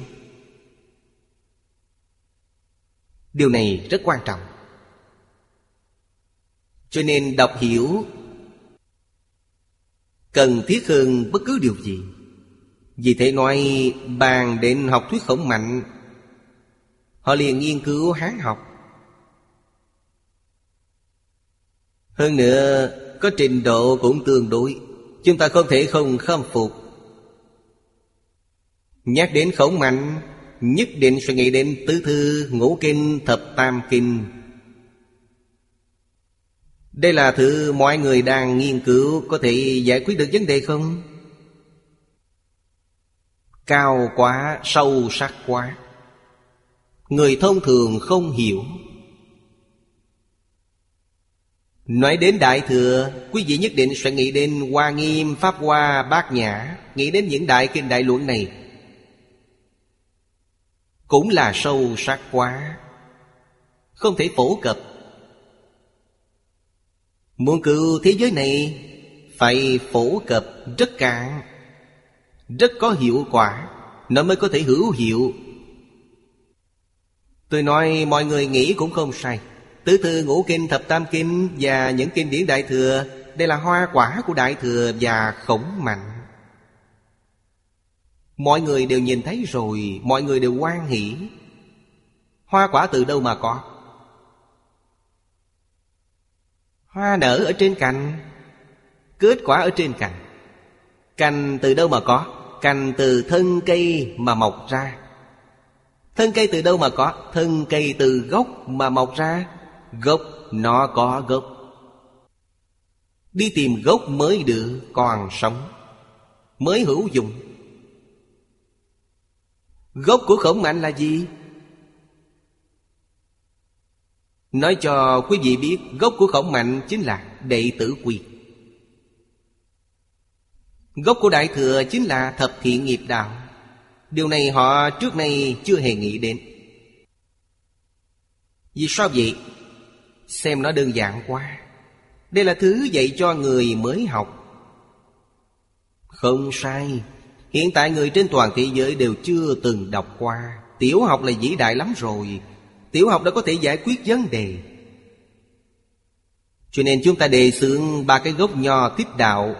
Speaker 1: Điều này rất quan trọng. Cho nên đọc hiểu cần thiết hơn bất cứ điều gì. Vì thế nói bàn đến học thuyết Khổng Mạnh, họ liền nghiên cứu Hán học. Hơn nữa có trình độ cũng tương đối, chúng ta không thể không khâm phục. Nhắc đến Khổng Mạnh, nhất định sẽ nghĩ đến tứ thư, ngũ kinh, thập tam kinh. Đây là thứ mọi người đang nghiên cứu, có thể giải quyết được vấn đề không? Cao quá, sâu sắc quá, người thông thường không hiểu. Nói đến Đại Thừa, quý vị nhất định sẽ nghĩ đến Hoa Nghiêm, Pháp Hoa, Bát Nhã, nghĩ đến những đại kinh đại luận này. Cũng là sâu sắc quá, không thể phổ cập. Muốn cứu thế giới này, phải phổ cập rất cạn, rất có hiệu quả, nó mới có thể hữu hiệu. Tôi nói mọi người nghĩ cũng không sai. Tứ thư, ngũ kinh, thập tam kinh và những kinh điển Đại Thừa, đây là hoa quả của Đại Thừa và Khổng Mạnh. Mọi người đều nhìn thấy rồi, mọi người đều hoan hỷ. Hoa quả từ đâu mà có? Hoa nở ở trên cành, kết quả ở trên cành. Cành từ đâu mà có? Cành từ thân cây mà mọc ra. Thân cây từ đâu mà có? Thân cây từ gốc mà mọc ra. Gốc nó có gốc, đi tìm gốc mới được, còn sống. mới hữu dụng. Gốc của khổng mạnh là gì? Nói cho quý vị biết, gốc của khổng mạnh chính là đệ tử quy. Gốc của Đại Thừa chính là thập thiện nghiệp đạo. Điều này họ trước nay chưa hề nghĩ đến. Vì sao vậy? Xem nó đơn giản quá. Đây là thứ dạy cho người mới học. Không sai. Hiện tại người trên toàn thế giới đều chưa từng đọc qua. Tiểu học là vĩ đại lắm rồi. Tiểu học đã có thể giải quyết vấn đề. Cho nên chúng ta đề xướng 3 cái gốc nho thích đạo,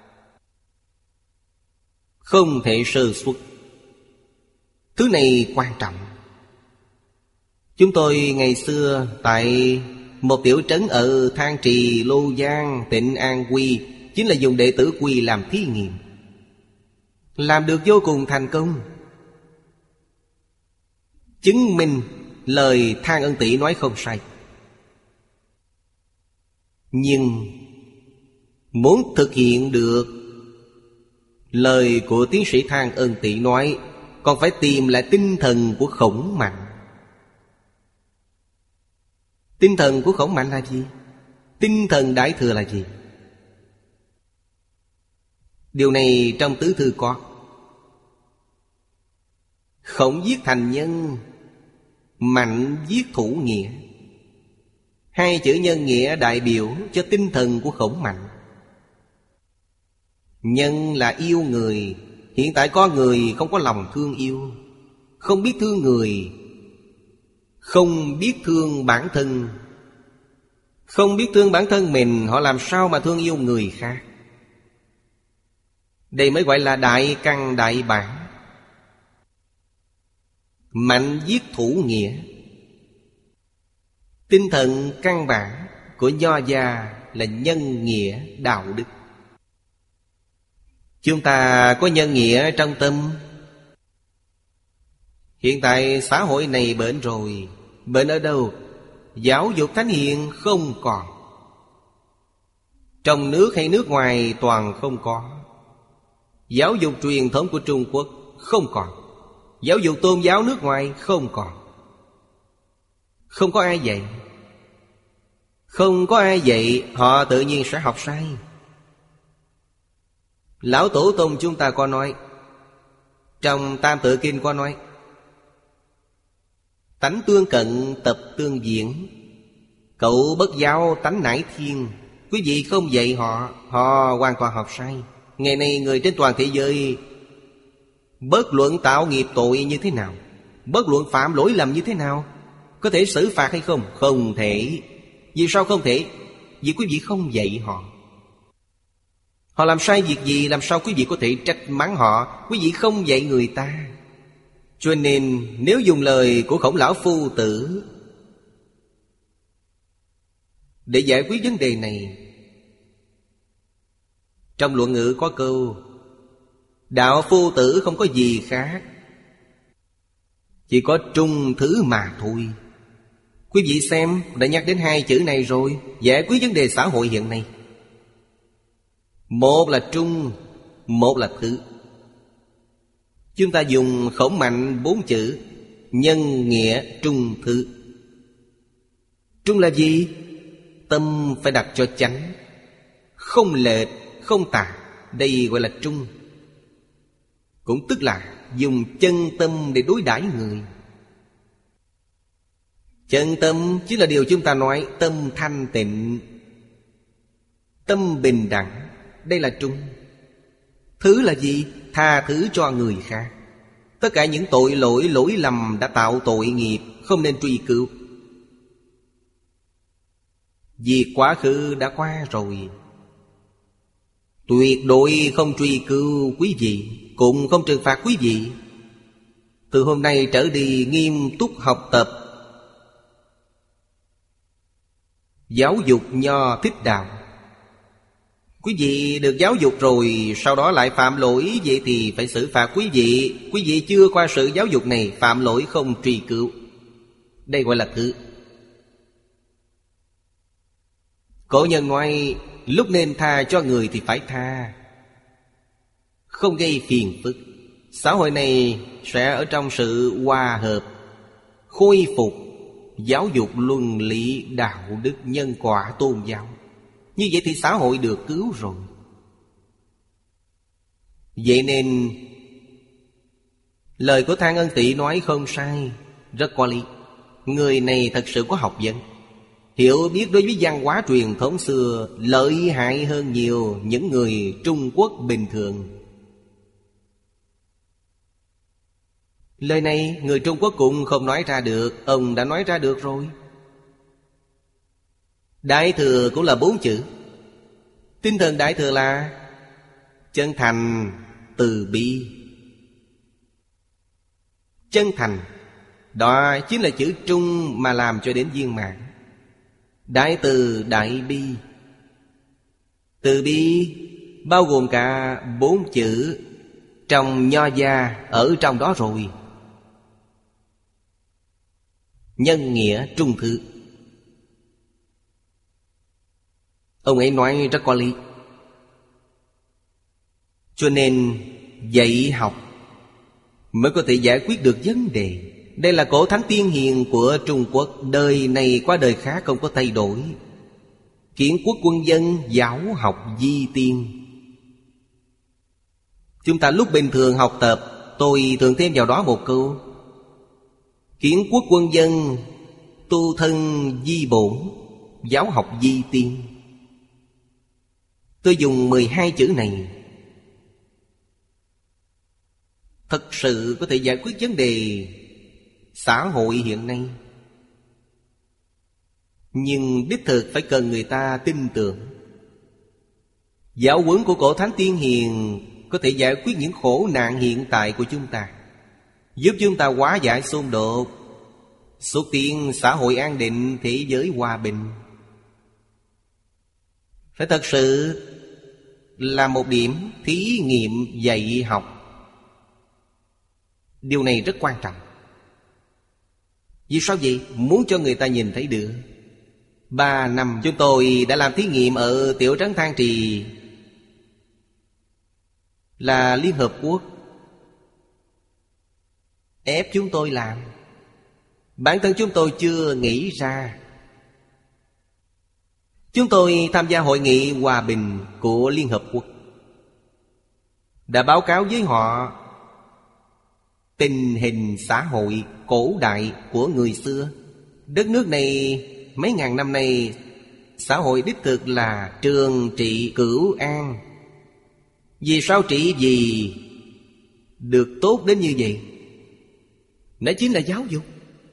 Speaker 1: không thể sơ suất. Thứ này quan trọng. Chúng tôi ngày xưa tại một tiểu trấn ở Thang Trì, Lô Giang, tỉnh An Quy, chính là dùng đệ tử quy làm thí nghiệm, làm được vô cùng thành công. Chứng minh lời Thang Ân Tỷ nói không sai. Nhưng muốn thực hiện được lời của tiến sĩ Thang Ân Tỷ nói, còn phải tìm lại tinh thần của Khổng Mạnh. Tinh thần của Khổng Mạnh là gì? Tinh thần Đại Thừa là gì? Điều này trong tứ thư có. Khổng viết thành nhân, Mạnh viết thủ nghĩa. 2 chữ nhân nghĩa đại biểu cho tinh thần của Khổng Mạnh. Nhân là yêu người. Hiện tại có người không có lòng thương yêu, không biết thương người, không biết thương bản thân. Không biết thương bản thân mình, họ làm sao mà thương yêu người khác? Đây mới gọi là đại căn đại bản. Mạnh viết thủ nghĩa. Tinh thần căn bản của nho gia là nhân nghĩa đạo đức. Chúng ta có nhân nghĩa trong tâm. Hiện tại xã hội này bệnh rồi. Bệnh ở đâu? Giáo dục thánh hiền không còn. Trong nước hay nước ngoài toàn không có. Giáo dục truyền thống của Trung Quốc không còn. Giáo dục tôn giáo nước ngoài không còn. Không có ai dạy. Không có ai dạy, họ tự nhiên sẽ học sai. Lão Tổ Tông chúng ta có nói, trong Tam Tự Kinh có nói, tánh tương cận, tập tương diễn. Cậu bất giáo, tánh nải thiên. Quý vị không dạy họ, họ hoàn toàn học sai. Ngày nay người trên toàn thế giới, bất luận tạo nghiệp tội như thế nào, bất luận phạm lỗi lầm như thế nào, có thể xử phạt hay không? Không thể. Vì sao không thể? Vì quý vị không dạy họ. Họ làm sai việc gì, làm sao quý vị có thể trách mắng họ? Quý vị không dạy người ta. Cho nên nếu dùng lời của Khổng Lão Phu Tử để giải quyết vấn đề này, trong Luận Ngữ có câu, đạo Phu Tử không có gì khác, chỉ có trung thứ mà thôi. Quý vị xem, đã nhắc đến 2 chữ này rồi, giải quyết vấn đề xã hội hiện nay. Một là trung, một là thứ. Chúng ta dùng Khổng Mạnh 4 chữ, nhân nghĩa trung thứ. Trung là gì? Tâm phải đặt cho chánh, không lệch, không tà. Đây gọi là trung. Cũng tức là dùng chân tâm để đối đãi người. Chân tâm chính là điều chúng ta nói tâm thanh tịnh, tâm bình đẳng. Đây là trung. Thứ là gì? Tha thứ cho người khác. Tất cả những tội lỗi, lỗi lầm đã tạo tội nghiệp không nên truy cứu. Việc quá khứ đã qua rồi, tuyệt đối không truy cứu quý vị, cũng không trừng phạt quý vị. Từ hôm nay trở đi nghiêm túc học tập giáo dục nho thích đạo. Quý vị được giáo dục rồi, sau đó lại phạm lỗi, vậy thì phải xử phạt quý vị. Quý vị chưa qua sự giáo dục này, phạm lỗi không truy cứu. Đây gọi là thứ. Cổ nhân nói, lúc nên tha cho người thì phải tha, không gây phiền phức. Xã hội này sẽ ở trong sự hòa hợp, khôi phục giáo dục luân lý, đạo đức, nhân quả, tôn giáo. Như vậy thì xã hội được cứu rồi. Vậy nên lời của Thang Ân Tị nói không sai, rất có lý. Người này thật sự có học vấn, hiểu biết đối với văn hóa truyền thống xưa lợi hại hơn nhiều những người Trung Quốc bình thường. Lời này người Trung Quốc cũng không nói ra được, ông đã nói ra được rồi. Đại thừa cũng là 4 chữ. Tinh thần Đại thừa là chân thành, từ bi. Chân thành, đó chính là chữ trung mà làm cho đến viên mãn. Đại từ, đại bi. Từ bi bao gồm cả 4 chữ trong Nho gia ở trong đó rồi. Nhân nghĩa trung thư. Ông ấy nói rất có lý. Cho nên dạy học mới có thể giải quyết được vấn đề. Đây là cổ thánh tiên hiền của Trung Quốc, đời này qua đời khác không có thay đổi. Kiến quốc quân dân, giáo học di tiên. Chúng ta lúc bình thường học tập, tôi thường thêm vào đó một câu: kiến quốc quân dân, tu thân di bổn, giáo học di tiên. Tôi dùng 12 chữ này thật sự có thể giải quyết vấn đề xã hội hiện nay. Nhưng đích thực phải cần người ta tin tưởng. Giáo huấn của cổ thánh tiên hiền có thể giải quyết những khổ nạn hiện tại của chúng ta, giúp chúng ta hóa giải xung đột, xúc tiến xã hội an định, thế giới hòa bình. Phải thật sự là một điểm thí nghiệm dạy học. Điều này rất quan trọng. Vì sao vậy? Muốn cho người ta nhìn thấy được. 3 năm chúng tôi đã làm thí nghiệm ở tiểu trấn Thang Trì, là Liên Hợp Quốc ép chúng tôi làm. Bản thân chúng tôi chưa nghĩ ra. Chúng tôi tham gia hội nghị hòa bình của Liên Hợp Quốc, đã báo cáo với họ tình hình xã hội cổ đại của người xưa. Đất nước này mấy ngàn năm nay, xã hội đích thực là trường trị cửu an. Vì sao trị gì được tốt đến như vậy? Đó chính là giáo dục.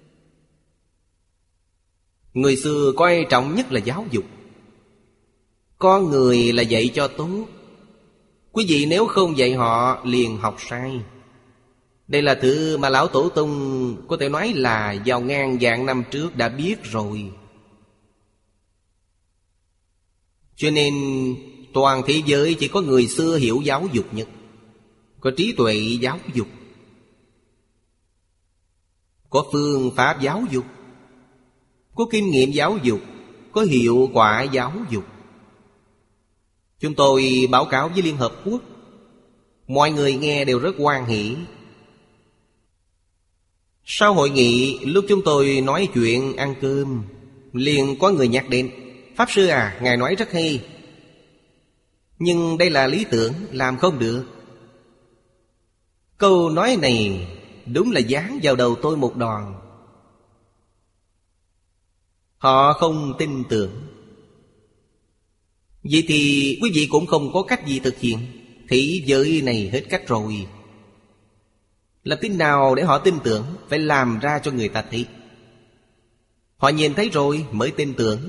Speaker 1: Người xưa coi trọng nhất là giáo dục. Con người là dạy cho tốt. Quý vị nếu không dạy họ liền học sai. Đây là thứ mà Lão Tổ Tông có thể nói là vào ngàn vạn năm trước đã biết rồi. Cho nên toàn thế giới chỉ có người xưa hiểu giáo dục nhất, có trí tuệ giáo dục, có phương pháp giáo dục, có kinh nghiệm giáo dục, có hiệu quả giáo dục. Chúng tôi báo cáo với Liên Hợp Quốc, mọi người nghe đều rất hoan hỉ. Sau hội nghị, lúc chúng tôi nói chuyện ăn cơm, liền có người nhắc đến: Pháp Sư à, Ngài nói rất hay, nhưng đây là lý tưởng, làm không được. Câu nói này đúng là giáng vào đầu tôi một đòn. Họ không tin tưởng. Vậy thì quý vị cũng không có cách gì thực hiện. Thế giới này hết cách rồi. Làm thế nào để họ tin tưởng? Phải làm ra cho người ta thấy. Họ nhìn thấy rồi mới tin tưởng.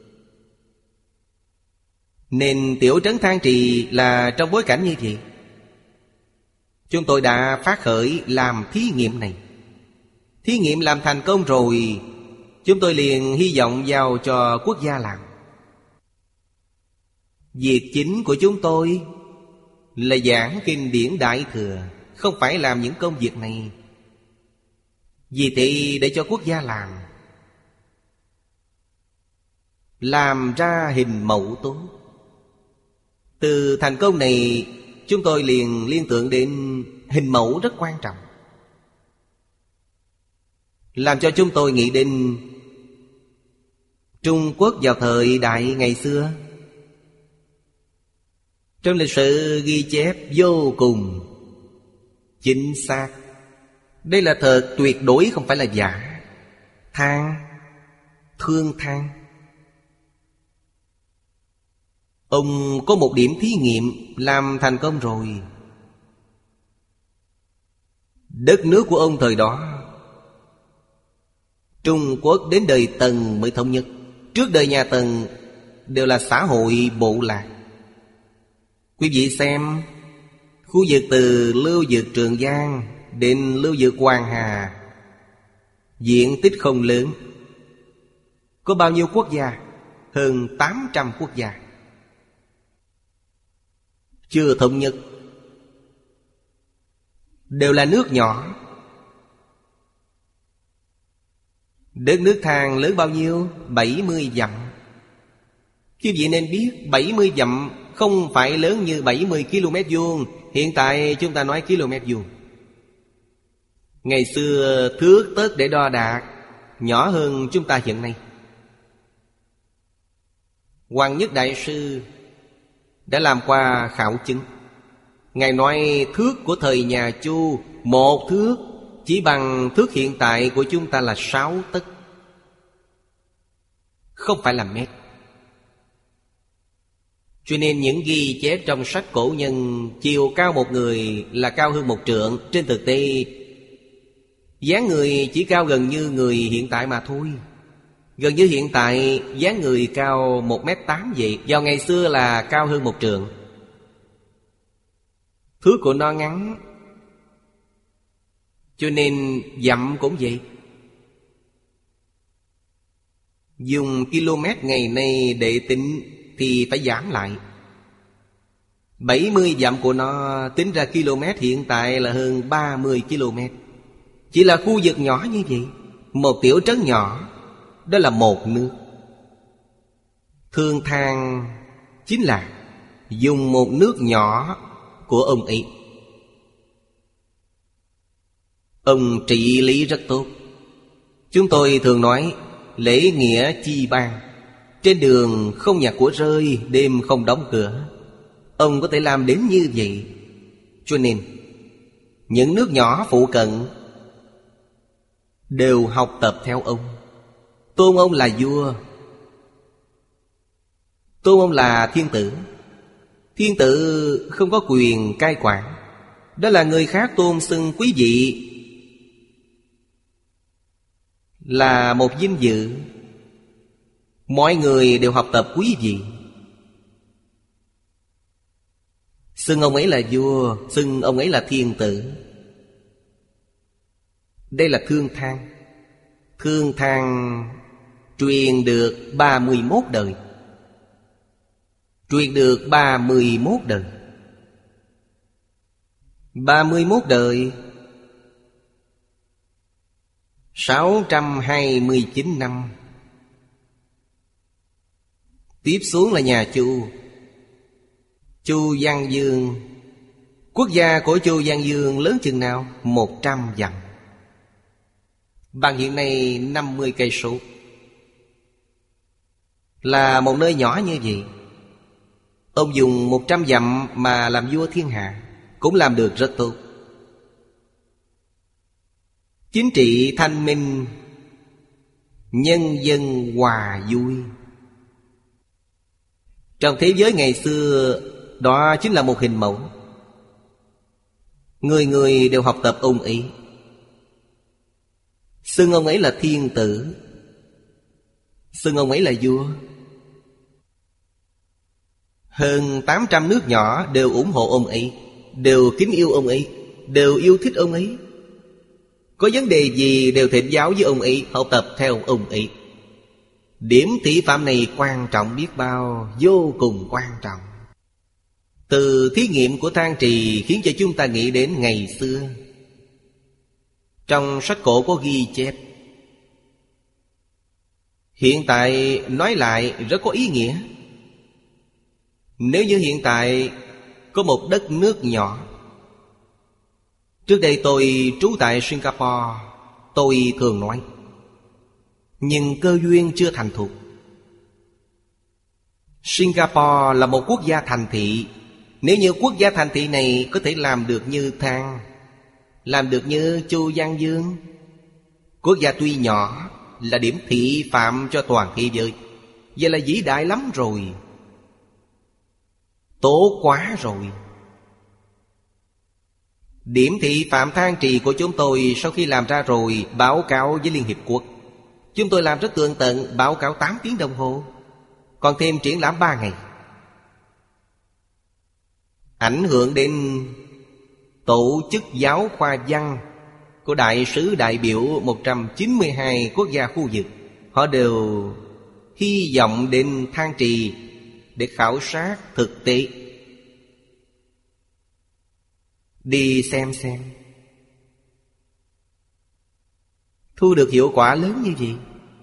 Speaker 1: Nên tiểu trấn Thang Trì là trong bối cảnh như vậy. Chúng tôi đã phát khởi làm thí nghiệm này. Thí nghiệm làm thành công rồi, chúng tôi liền hy vọng giao cho quốc gia làm. Việc chính của chúng tôi là giảng kinh điển Đại Thừa, không phải làm những công việc này. Vì thế để cho quốc gia làm ra hình mẫu tốt. Từ thành công này chúng tôi liền liên tưởng đến hình mẫu rất quan trọng, làm cho chúng tôi nghĩ đến Trung Quốc vào thời đại ngày xưa. Trong lịch sử ghi chép vô cùng chính xác. Đây là thật, tuyệt đối không phải là giả. Thang, thương thang. Ông có một điểm thí nghiệm làm thành công rồi. Đất nước của ông thời đó, Trung Quốc đến đời Tần mới thống nhất. Trước đời nhà Tần đều là xã hội bộ lạc. Quý vị xem, khu vực từ lưu vực Trường Giang đến lưu vực Hoàng Hà, diện tích không lớn. Có bao nhiêu quốc gia? Hơn 800 quốc gia. Chưa thống nhất, đều là nước nhỏ. Đất nước Thang lớn bao nhiêu? 70 dặm. Quý vị nên biết 70 dặm không phải lớn như 70 km vuông. Hiện tại chúng ta nói km vuông. Ngày xưa thước tấc để đo đạc nhỏ hơn chúng ta hiện nay. Hoàng Nhất Đại Sư đã làm qua khảo chứng. Ngài nói thước của thời nhà Chu, một thước chỉ bằng thước hiện tại của chúng ta là 6 tấc, không phải là mét. Cho nên những ghi chép trong sách cổ nhân chiều cao một người là cao hơn 1 trượng. Trên thực tế, dáng người chỉ cao gần như người hiện tại mà thôi. Gần như hiện tại dáng người cao 1m8 vậy, vào ngày xưa là cao hơn 1 trượng. Thước của nó ngắn, cho nên dặm cũng vậy. Dùng km ngày nay để tính thì phải giảm lại. 70 dặm của nó tính ra km hiện tại là hơn 30 km. Chỉ là khu vực nhỏ như vậy, một tiểu trấn nhỏ, đó là một nước. Thương thang chính là dùng một nước nhỏ của ông ấy. Ông trị lý rất tốt. Chúng tôi thường nói lễ nghĩa chi ban. Trên đường không nhặt của rơi, đêm không đóng cửa. Ông có thể làm đến như vậy. Cho nên những nước nhỏ phụ cận đều học tập theo ông, tôn ông là vua, tôn ông là thiên tử. Thiên tử không có quyền cai quản, đó là người khác tôn xưng quý vị, là một vinh dự. Mọi người đều học tập quý vị. Xưng ông ấy là vua, xưng ông ấy là thiên tử. Đây là thương thang. Thương thang truyền được 31 đời. Truyền được 31 đời. 31 đời 629 năm. Tiếp xuống là nhà Chu. Chu Văn Dương. Quốc gia của Chu Văn Dương lớn chừng nào? 100 dặm. Bằng hiện nay 50 cây số. Là một nơi nhỏ như vậy. Ông dùng 100 dặm mà làm vua thiên hạ, cũng làm được rất tốt. Chính trị thanh minh, nhân dân hòa vui. Trong thế giới ngày xưa, đó chính là một hình mẫu. Người người đều học tập ông ấy. Xưng ông ấy là thiên tử, xưng ông ấy là vua. Hơn 800 nước nhỏ đều ủng hộ ông ấy, đều kính yêu ông ấy, đều yêu thích ông ấy. Có vấn đề gì đều thỉnh giáo với ông ấy, học tập theo ông ấy. Điểm thị phạm này quan trọng biết bao, vô cùng quan trọng. Từ thí nghiệm của Thang Trì khiến cho chúng ta nghĩ đến ngày xưa. Trong sách cổ có ghi chép. Hiện tại nói lại rất có ý nghĩa. Nếu như hiện tại có một đất nước nhỏ. Trước đây tôi trú tại Singapore, tôi thường nói, nhưng cơ duyên chưa thành thục. Singapore là một quốc gia thành thị. Nếu như quốc gia thành thị này có thể làm được như Thang, làm được như Chu Văn Dương, quốc gia tuy nhỏ là điểm thị phạm cho toàn thế giới, vậy là vĩ đại lắm rồi, tốt quá rồi. Điểm thị phạm Thang Trì của chúng tôi sau khi làm ra rồi báo cáo với Liên Hiệp Quốc. Chúng tôi làm rất tường tận, báo cáo 8 tiếng đồng hồ, còn thêm triển lãm 3 ngày. Ảnh hưởng đến tổ chức giáo khoa văn của đại sứ đại biểu 192 quốc gia khu vực. Họ đều hy vọng đến Thang Trì để khảo sát thực tế, đi xem, thu được hiệu quả lớn như vậy.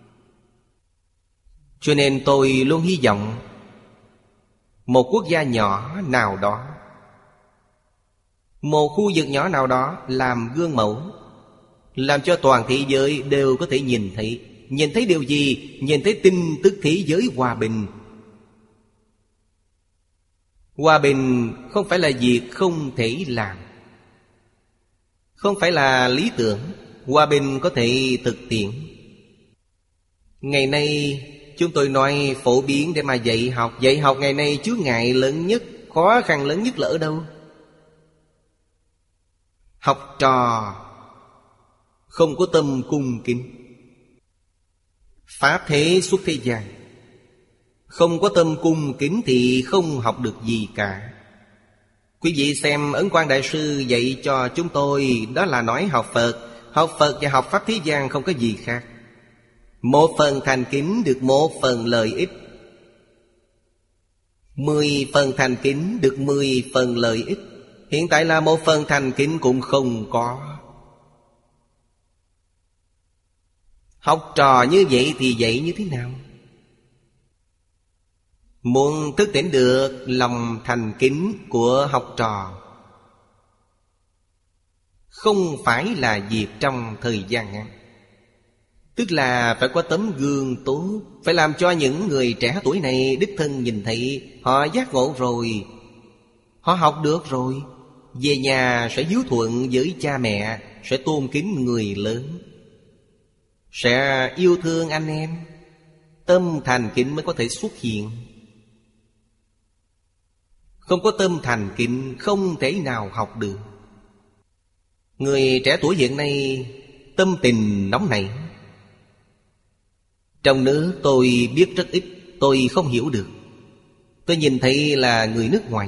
Speaker 1: Cho nên tôi luôn hy vọng một quốc gia nhỏ nào đó, một khu vực nhỏ nào đó làm gương mẫu, làm cho toàn thế giới đều có thể nhìn thấy. Nhìn thấy điều gì? Nhìn thấy tin tức thế giới hòa bình. Hòa bình không phải là việc không thể làm, không phải là lý tưởng. Hòa bình có thể thực tiễn. Ngày nay chúng tôi nói phổ biến để mà dạy học. Dạy học ngày nay chướng ngại lớn nhất, khó khăn lớn nhất là ở đâu? Học trò không có tâm cung kính. Pháp thế xuất thế gian, không có tâm cung kính thì không học được gì cả. Quý vị xem Ấn Quang Đại Sư dạy cho chúng tôi, đó là nói học Phật. Học Phật và học Pháp thế gian không có gì khác. Một phần thành kính được một phần lợi ích, 10 phần thành kính được 10 phần lợi ích. Hiện tại là một phần thành kính cũng không có. Học trò như vậy thì dạy như thế nào? Muốn thức tỉnh được lòng thành kính của học trò, không phải là việc trong thời gian ngắn. Tức là phải có tấm gương tốt, phải làm cho những người trẻ tuổi này đích thân nhìn thấy. Họ giác ngộ rồi, họ học được rồi, về nhà sẽ hiếu thuận với cha mẹ, sẽ tôn kính người lớn, sẽ yêu thương anh em. Tâm thành kính mới có thể xuất hiện. Không có tâm thành kính không thể nào học được. Người trẻ tuổi hiện nay tâm tình nóng nảy. Trong nước tôi biết rất ít, tôi không hiểu được. Tôi nhìn thấy là người nước ngoài.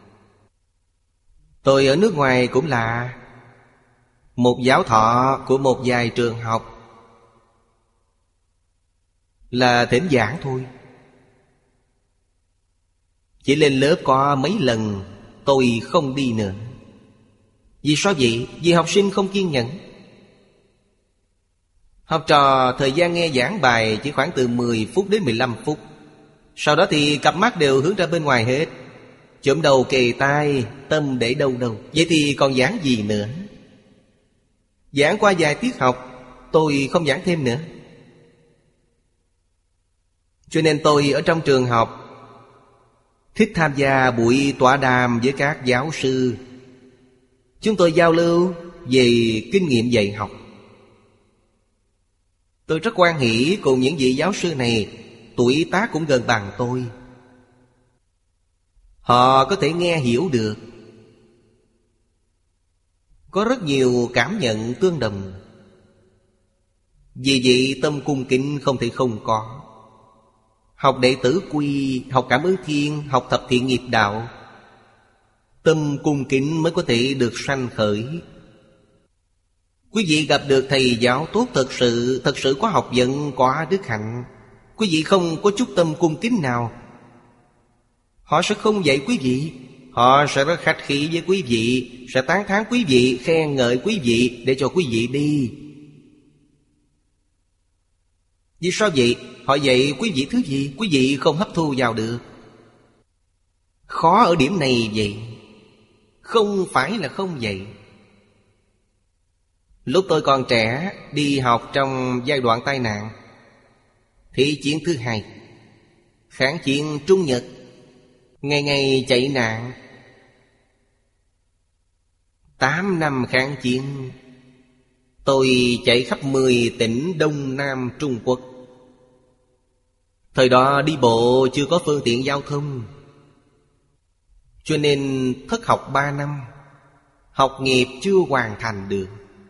Speaker 1: Tôi ở nước ngoài cũng là một giáo thọ của một vài trường học, là thỉnh giảng thôi. Chỉ lên lớp có mấy lần, tôi không đi nữa. Vì sao vậy? Vì học sinh không kiên nhẫn. Học trò thời gian nghe giảng bài chỉ khoảng từ 10 phút đến 15 phút. Sau đó thì cặp mắt đều hướng ra bên ngoài hết, chụm đầu kề tai, tâm để đâu đâu. Vậy thì còn giảng gì nữa? Giảng qua vài tiết học, tôi không giảng thêm nữa. Cho nên tôi ở trong trường học thích tham gia buổi tọa đàm với các giáo sư. Chúng tôi giao lưu về kinh nghiệm dạy học. Tôi rất hoan hỉ cùng những vị giáo sư này, tuổi tác cũng gần bằng tôi. Họ có thể nghe hiểu được, có rất nhiều cảm nhận tương đồng. Vì vậy tâm cung kính không thể không có. Học đệ tử quy, học cảm ứng thiên, học thập thiện nghiệp đạo, tâm cung kính mới có thể được sanh khởi. Quý vị gặp được thầy giáo tốt thật sự có học vấn, có đức hạnh. Quý vị không có chút tâm cung kính nào, họ sẽ không dạy quý vị. Họ sẽ rất khách khí với quý vị, sẽ tán thán quý vị, khen ngợi quý vị để cho quý vị đi. Vì sao vậy? Họ dạy quý vị thứ gì quý vị không hấp thu vào được. Khó ở điểm này vậy. Không phải là không vậy. Lúc tôi còn trẻ, đi học trong giai đoạn tai nạn Thế chiến thứ hai, kháng chiến Trung Nhật, ngày ngày chạy nạn. 8 năm kháng chiến, tôi chạy khắp 10 tỉnh Đông Nam Trung Quốc. Thời đó đi bộ chưa có phương tiện giao thông, cho nên thất học 3 năm, học nghiệp chưa hoàn thành được.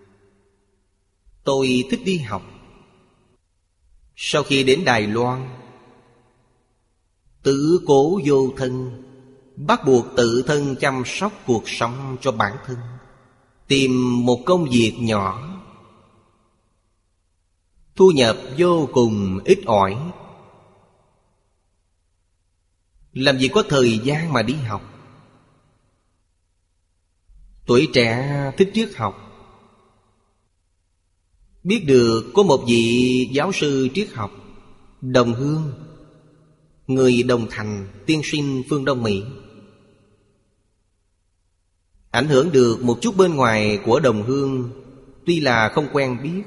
Speaker 1: Tôi thích đi học. Sau khi đến Đài Loan, tứ cố vô thân, bắt buộc tự thân chăm sóc cuộc sống cho bản thân, tìm một công việc nhỏ, thu nhập vô cùng ít ỏi, làm gì có thời gian mà đi học. Tuổi trẻ thích triết học. Biết được có một vị giáo sư triết học đồng hương, người Đồng Thành, tiên sinh phương Đông Mỹ. Ảnh hưởng được một chút bên ngoài của đồng hương, tuy là không quen biết.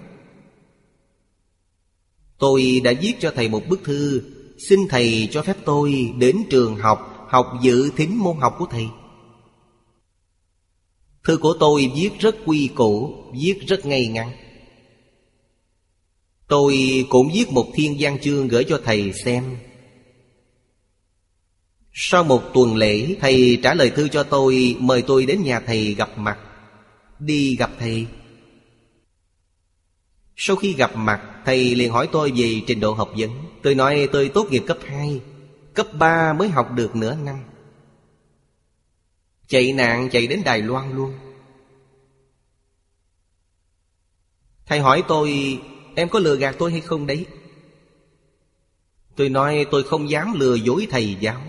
Speaker 1: Tôi đã viết cho thầy một bức thư, xin thầy cho phép tôi đến trường học, học dự thính môn học của thầy. Thư của tôi viết rất quy củ, viết rất ngay ngắn. Tôi cũng viết một thiên văn chương gửi cho thầy xem. Sau một tuần lễ, thầy trả lời thư cho tôi, mời tôi đến nhà thầy gặp mặt. Đi gặp thầy. Sau khi gặp mặt, thầy liền hỏi tôi về trình độ học vấn. Tôi nói tôi tốt nghiệp cấp 2, cấp 3 mới học được nửa năm. Chạy nạn chạy đến Đài Loan luôn. Thầy hỏi tôi, em có lừa gạt tôi hay không đấy? Tôi nói tôi không dám lừa dối thầy giáo.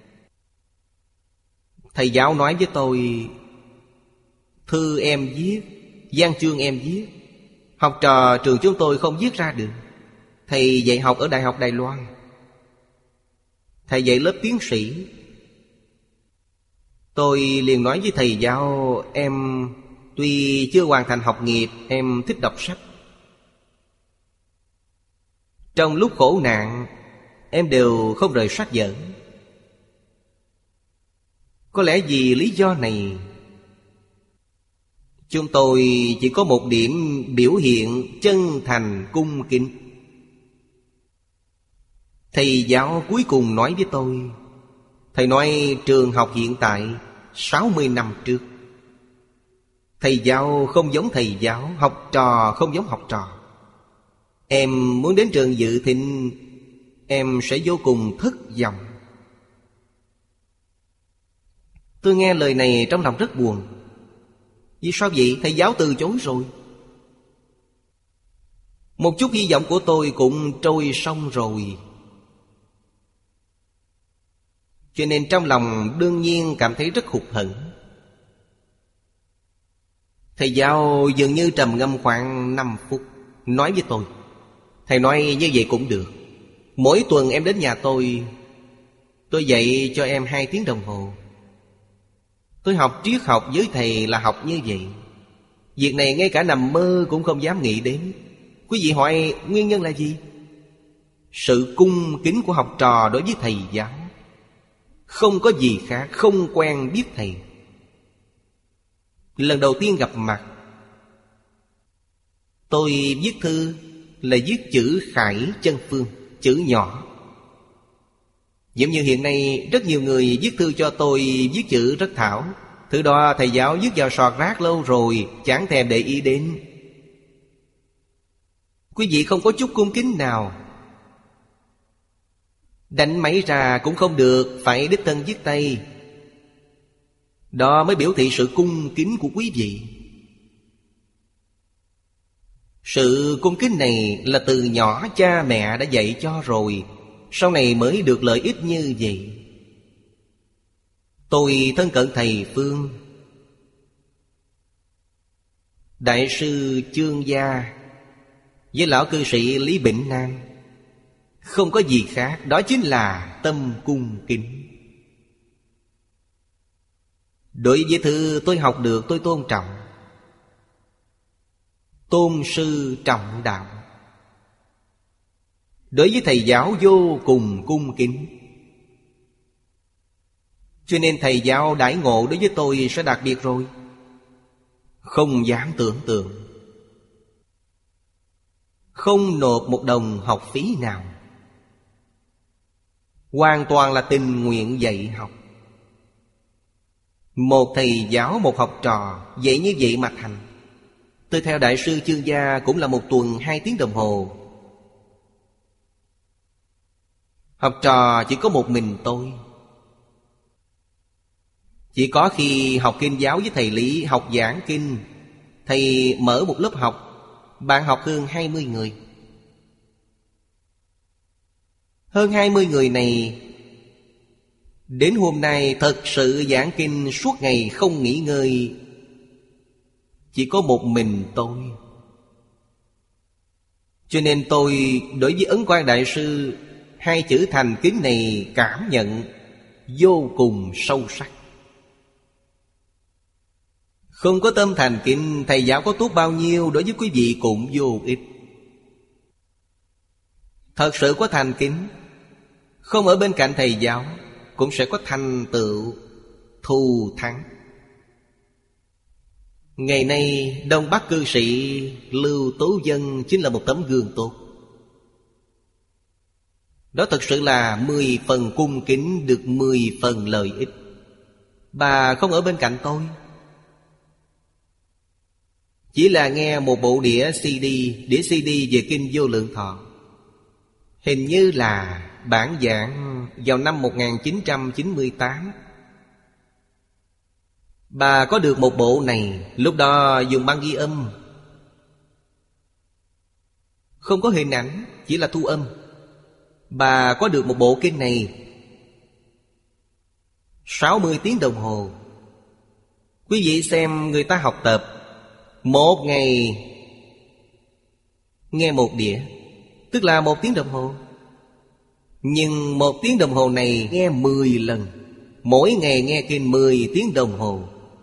Speaker 1: Thầy giáo nói với tôi, thư em viết, văn chương em viết, học trò trường chúng tôi không viết ra được. Thầy dạy học ở Đại học Đài Loan, thầy dạy lớp tiến sĩ. Tôi liền nói với thầy giáo, em tuy chưa hoàn thành học nghiệp, em thích đọc sách. Trong lúc khổ nạn, em đều không rời sách vở. Có lẽ vì lý do này, chúng tôi chỉ có một điểm biểu hiện chân thành cung kính. Thầy giáo cuối cùng nói với tôi, thầy nói trường học hiện tại 60 năm trước, thầy giáo không giống thầy giáo, học trò không giống học trò. Em muốn đến trường dự thịnh, em sẽ vô cùng thất vọng. Tôi nghe lời này trong lòng rất buồn. Vì sao vậy? Thầy giáo từ chối rồi. Một chút hy vọng của tôi cũng trôi sông rồi. Cho nên trong lòng đương nhiên cảm thấy rất hụt hẫng. Thầy giáo dường như trầm ngâm khoảng 5 phút, nói với tôi, thầy nói như vậy cũng được. Mỗi tuần em đến nhà tôi dạy cho em 2 tiếng đồng hồ. Tôi học triết học với thầy là học như vậy. Việc này ngay cả nằm mơ cũng không dám nghĩ đến. Quý vị hỏi nguyên nhân là gì? Sự cung kính của học trò đối với thầy giáo. Không có gì khác, không quen biết thầy. Lần đầu tiên gặp mặt, tôi viết thư là viết chữ Khải Chân Phương, chữ nhỏ. Giống như hiện nay rất nhiều người viết thư cho tôi viết chữ rất thảo. Thứ đó thầy giáo viết vào sọt rác lâu rồi, chẳng thèm để ý đến. Quý vị không có chút cung kính nào. Đánh máy ra cũng không được, phải đích thân viết tay. Đó mới biểu thị sự cung kính của quý vị. Sự cung kính này là từ nhỏ cha mẹ đã dạy cho rồi, sau này mới được lợi ích như vậy. Tôi thân cận thầy Phương, Đại sư Chương Gia với lão cư sĩ Lý Bỉnh Nam. Không có gì khác, đó chính là tâm cung kính. Đối với thứ tôi học được tôi tôn trọng. Tôn sư trọng đạo. Đối với thầy giáo vô cùng cung kính. Cho nên thầy giáo đãi ngộ đối với tôi sẽ đặc biệt rồi. Không dám tưởng tượng. Không nộp một đồng học phí nào. Hoàn toàn là tình nguyện dạy học. Một thầy giáo một học trò dạy như vậy mà thành. Tôi theo Đại sư Chương Gia cũng là 1 tuần 2 tiếng đồng hồ. Học trò chỉ có một mình tôi. Chỉ có khi học kinh giáo với thầy Lý, học giảng kinh, thầy mở một lớp học, bạn học hơn 20 người. Hơn 20 người này đến hôm nay thật sự giảng kinh suốt ngày không nghỉ ngơi. Chỉ có một mình tôi. Cho nên tôi đối với Ấn Quang Đại sư 2 chữ thành kính này cảm nhận vô cùng sâu sắc. Không có tâm thành kính, thầy giáo có tốt bao nhiêu đối với quý vị cũng vô ích. Thật sự có thành kính, không ở bên cạnh thầy giáo cũng sẽ có thành tựu thù thắng. Ngày nay Đông Bắc cư sĩ Lưu Tố Dân chính là một tấm gương tốt. Đó thật sự là 10 phần cung kính được 10 phần lợi ích. Bà không ở bên cạnh tôi, chỉ là nghe một bộ đĩa CD về Kinh Vô Lượng Thọ. Hình như là bản giảng vào năm 1998. Bà có được một bộ này, lúc đó dùng băng ghi âm, không có hình ảnh, chỉ là thu âm. Bà có được một bộ kinh này 60 tiếng đồng hồ. Quý vị xem người ta học tập, một ngày nghe một đĩa, tức là 1 tiếng đồng hồ. Nhưng 1 tiếng đồng hồ này nghe 10 lần. Mỗi ngày nghe kinh 10 tiếng đồng hồ.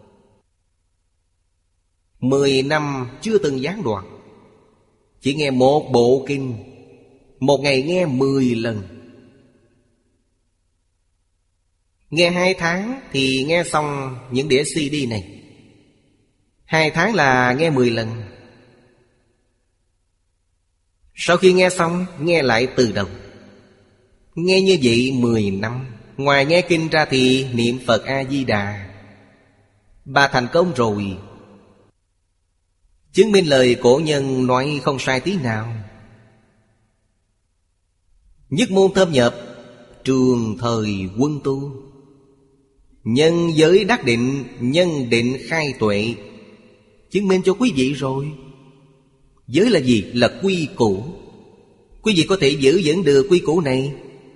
Speaker 1: 10 năm chưa từng gián đoạn. Chỉ nghe một bộ kinh, một ngày nghe 10 lần. Nghe 2 tháng thì nghe xong những đĩa CD này. 2 tháng là nghe 10 lần. Sau khi nghe xong, nghe lại từ đầu. Nghe như vậy 10 năm. Ngoài nghe kinh ra thì niệm Phật A-di-đà. Bà thành công rồi. Chứng minh lời cổ nhân nói không sai tí nào. Nhất môn thâm nhập, trường thời quân tu. Nhân giới đắc định, nhân định khai tuệ. Chứng minh cho quý vị rồi. Giới là gì? Là quy củ. Quý vị có thể giữ vững được quy củ này,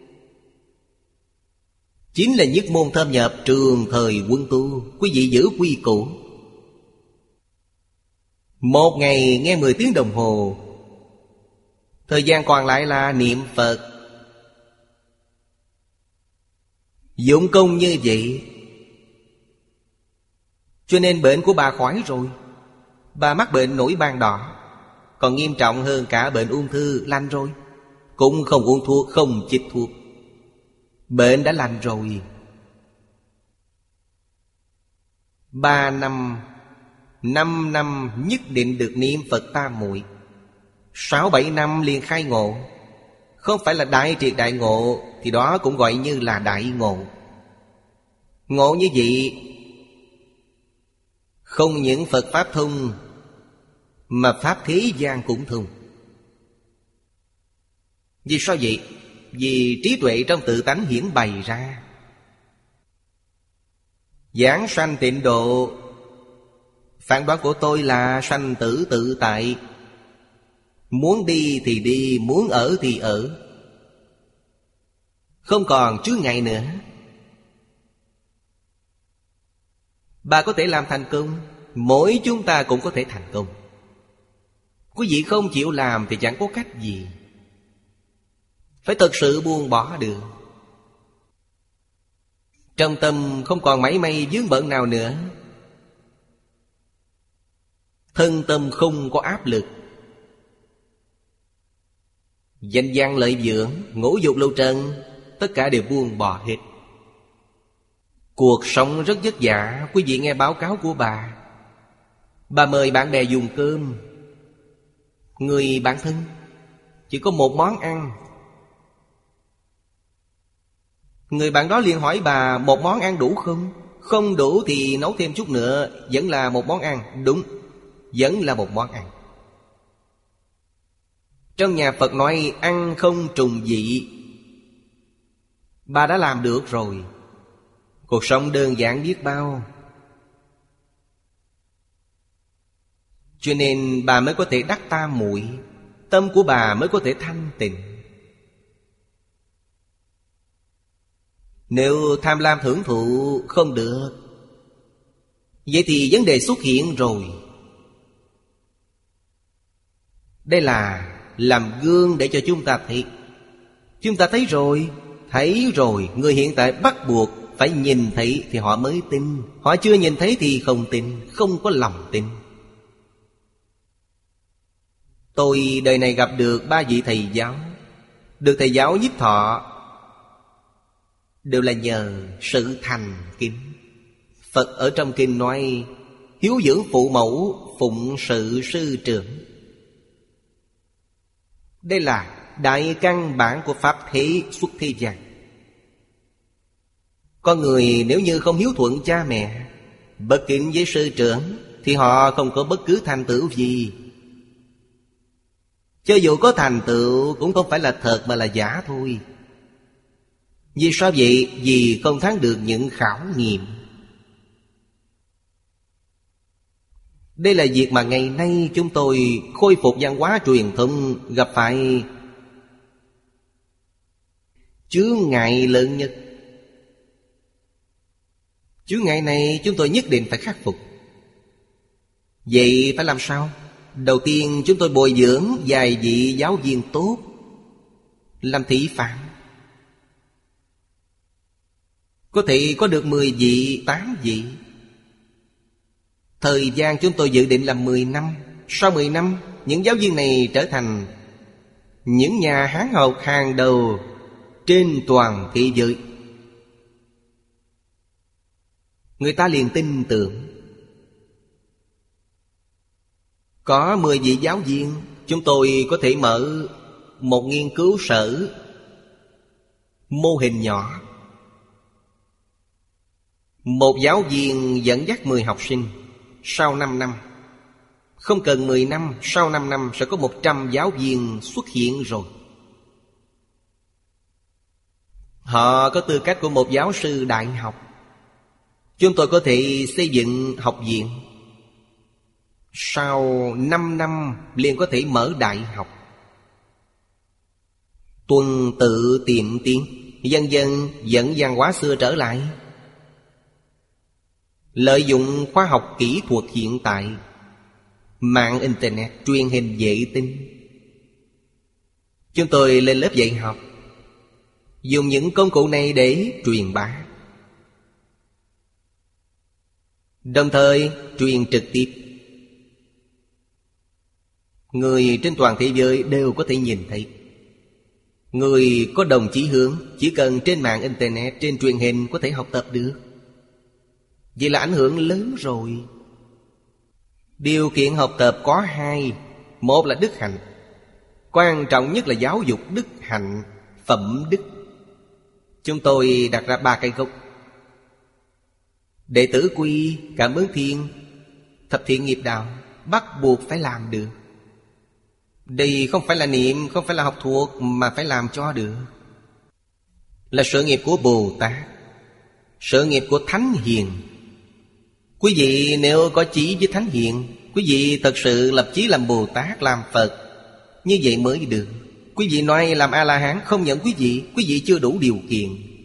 Speaker 1: chính là nhất môn thâm nhập, trường thời quân tu. Quý vị giữ quy củ. Một ngày nghe 10 tiếng đồng hồ, thời gian còn lại là niệm Phật. Dụng công như vậy, cho nên bệnh của bà khỏi rồi. Bà mắc bệnh nổi ban đỏ, còn nghiêm trọng hơn cả bệnh ung thư, lành rồi. Cũng không uống thuốc, không chích thuốc, bệnh đã lành rồi. 3 năm, 5 năm nhất định được niệm Phật Tam Muội. 6-7 năm liền khai ngộ. Không phải là đại triệt đại ngộ, thì đó cũng gọi như là đại ngộ. Ngộ như vậy, không những Phật Pháp thông, mà Pháp thế gian cũng thông. Vì sao vậy? Vì trí tuệ trong tự tánh hiển bày ra. Giảng sanh tịnh độ, phán đoán của tôi là sanh tử tự tại. Muốn đi thì đi, muốn ở thì ở, không còn chướng ngại nữa. Bà có thể làm thành công, mỗi chúng ta cũng có thể thành công. Quý vị không chịu làm thì chẳng có cách gì. Phải thật sự buông bỏ được. Trong tâm không còn mảy may vướng bận nào nữa. Thân tâm không có áp lực. Danh văn lợi dưỡng, ngũ dục lục trần, tất cả đều buông bỏ hết. Cuộc sống rất vất vả. Quý vị nghe báo cáo của bà. Bà mời bạn bè dùng cơm. Người bạn thân chỉ có một món ăn. Người bạn đó liền hỏi bà: một món ăn đủ không? Không đủ thì nấu thêm chút nữa. Vẫn là một món ăn. Đúng, vẫn là một món ăn. Trong nhà Phật nói ăn không trùng vị. Bà đã làm được rồi. Cuộc sống đơn giản biết bao. Cho nên bà mới có thể đắc tam muội. Tâm của bà mới có thể thanh tịnh. Nếu tham lam hưởng thụ không được, vậy thì vấn đề xuất hiện rồi. Đây là làm gương để cho chúng ta thấy. Chúng ta thấy rồi. Người hiện tại bắt buộc phải nhìn thấy thì họ mới tin. Họ chưa nhìn thấy thì không tin, không có lòng tin. Tôi đời này gặp được 3 vị thầy giáo. Được thầy giáo Nhiếp Thọ đều là nhờ sự thành kính. Phật ở trong kinh nói hiếu dưỡng phụ mẫu, phụng sự sư trưởng. Đây là đại căn bản của pháp thế xuất thế gian. Con người nếu như không hiếu thuận cha mẹ, bất kính với sư trưởng, thì họ không có bất cứ thành tựu gì. Cho dù có thành tựu cũng không phải là thật mà là giả thôi. Vì sao vậy? Vì không thắng được những khảo nghiệm. Đây là việc mà ngày nay chúng tôi khôi phục văn hóa truyền thống gặp phải chướng ngại lớn nhất. Chướng ngại này chúng tôi nhất định phải khắc phục. Vậy phải làm sao? Đầu tiên chúng tôi bồi dưỡng vài vị giáo viên tốt, làm thị phạm. Có thể có được 10 vị, 8 vị. Thời gian chúng tôi dự định là 10 năm. Sau 10 năm, những giáo viên này trở thành những nhà Hán học hàng đầu trên toàn thế giới. Người ta liền tin tưởng. Có 10 vị giáo viên, chúng tôi có thể mở một nghiên cứu sở mô hình nhỏ. Một giáo viên dẫn dắt 10 học sinh. Sau 5 năm, không cần 10 năm, sau 5 năm sẽ có 100 giáo viên xuất hiện rồi. Họ có tư cách của một giáo sư đại học. Chúng tôi có thể xây dựng học viện. Sau 5 năm liền có thể mở đại học. Tuần tự tiệm tiến, dần dần dẫn văn hóa xưa trở lại. Lợi dụng khoa học kỹ thuật hiện tại, mạng internet, truyền hình vệ tinh, chúng tôi lên lớp dạy học, dùng những công cụ này để truyền bá, đồng thời truyền trực tiếp. Người trên toàn thế giới đều có thể nhìn thấy. Người có đồng chí hướng, chỉ cần trên mạng internet, trên truyền hình có thể học tập được. Vậy là ảnh hưởng lớn rồi. Điều kiện học tập có 2. Một là đức hạnh. Quan trọng nhất là giáo dục đức hạnh, phẩm đức. Chúng tôi đặt ra 3 cái gốc: đệ tử quy, cảm ứng thiên, thập thiện nghiệp đạo. Bắt buộc phải làm được. Đây không phải là niệm, không phải là học thuộc, mà phải làm cho được. Là sự nghiệp của Bồ Tát, sự nghiệp của Thánh Hiền. Quý vị nếu có chí với Thánh Hiền, quý vị thật sự lập chí làm Bồ Tát, làm Phật, như vậy mới được. Quý vị nói làm A-la-hán không nhận quý vị chưa đủ điều kiện.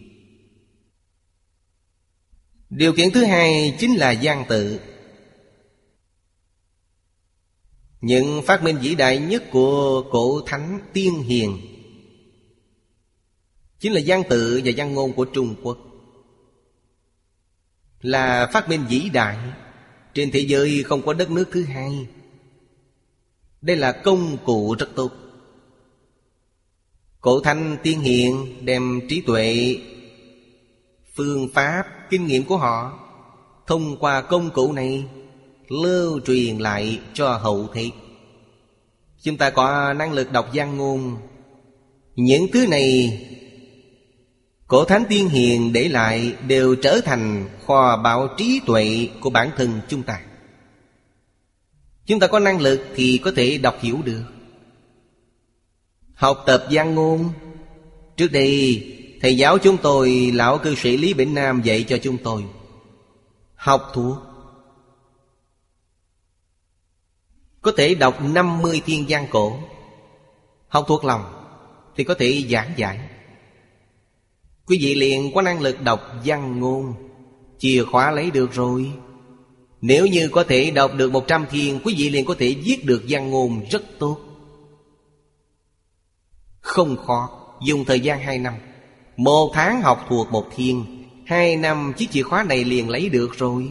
Speaker 1: Điều kiện thứ hai chính là văn tự. Những phát minh vĩ đại nhất của cổ thánh tiên hiền chính là văn tự và văn ngôn của Trung Quốc. là phát minh vĩ đại. Trên thế giới không có đất nước thứ hai. Đây là công cụ rất tốt. Cổ Thánh Tiên Hiền đem trí tuệ, phương pháp, kinh nghiệm của họ thông qua công cụ này lưu truyền lại cho hậu thế. Chúng ta có năng lực đọc văn ngôn. Những thứ này Cổ Thánh Tiên Hiền để lại đều trở thành kho báu trí tuệ của bản thân chúng ta. Chúng ta có năng lực thì có thể đọc hiểu được. Học tập văn ngôn. Trước đây thầy giáo chúng tôi, lão cư sĩ Lý Bỉnh Nam dạy cho chúng tôi học thuộc. Có thể đọc 50 thiên văn cổ. Học thuộc lòng thì có thể giảng giải. Quý vị liền có năng lực đọc văn ngôn. Chìa khóa lấy được rồi. Nếu như có thể đọc được 100 thiên, quý vị liền có thể viết được văn ngôn rất tốt. Không khó. Dùng thời gian 2 năm. 1 tháng học thuộc 1 thiên, 2 năm chiếc chìa khóa này liền lấy được rồi.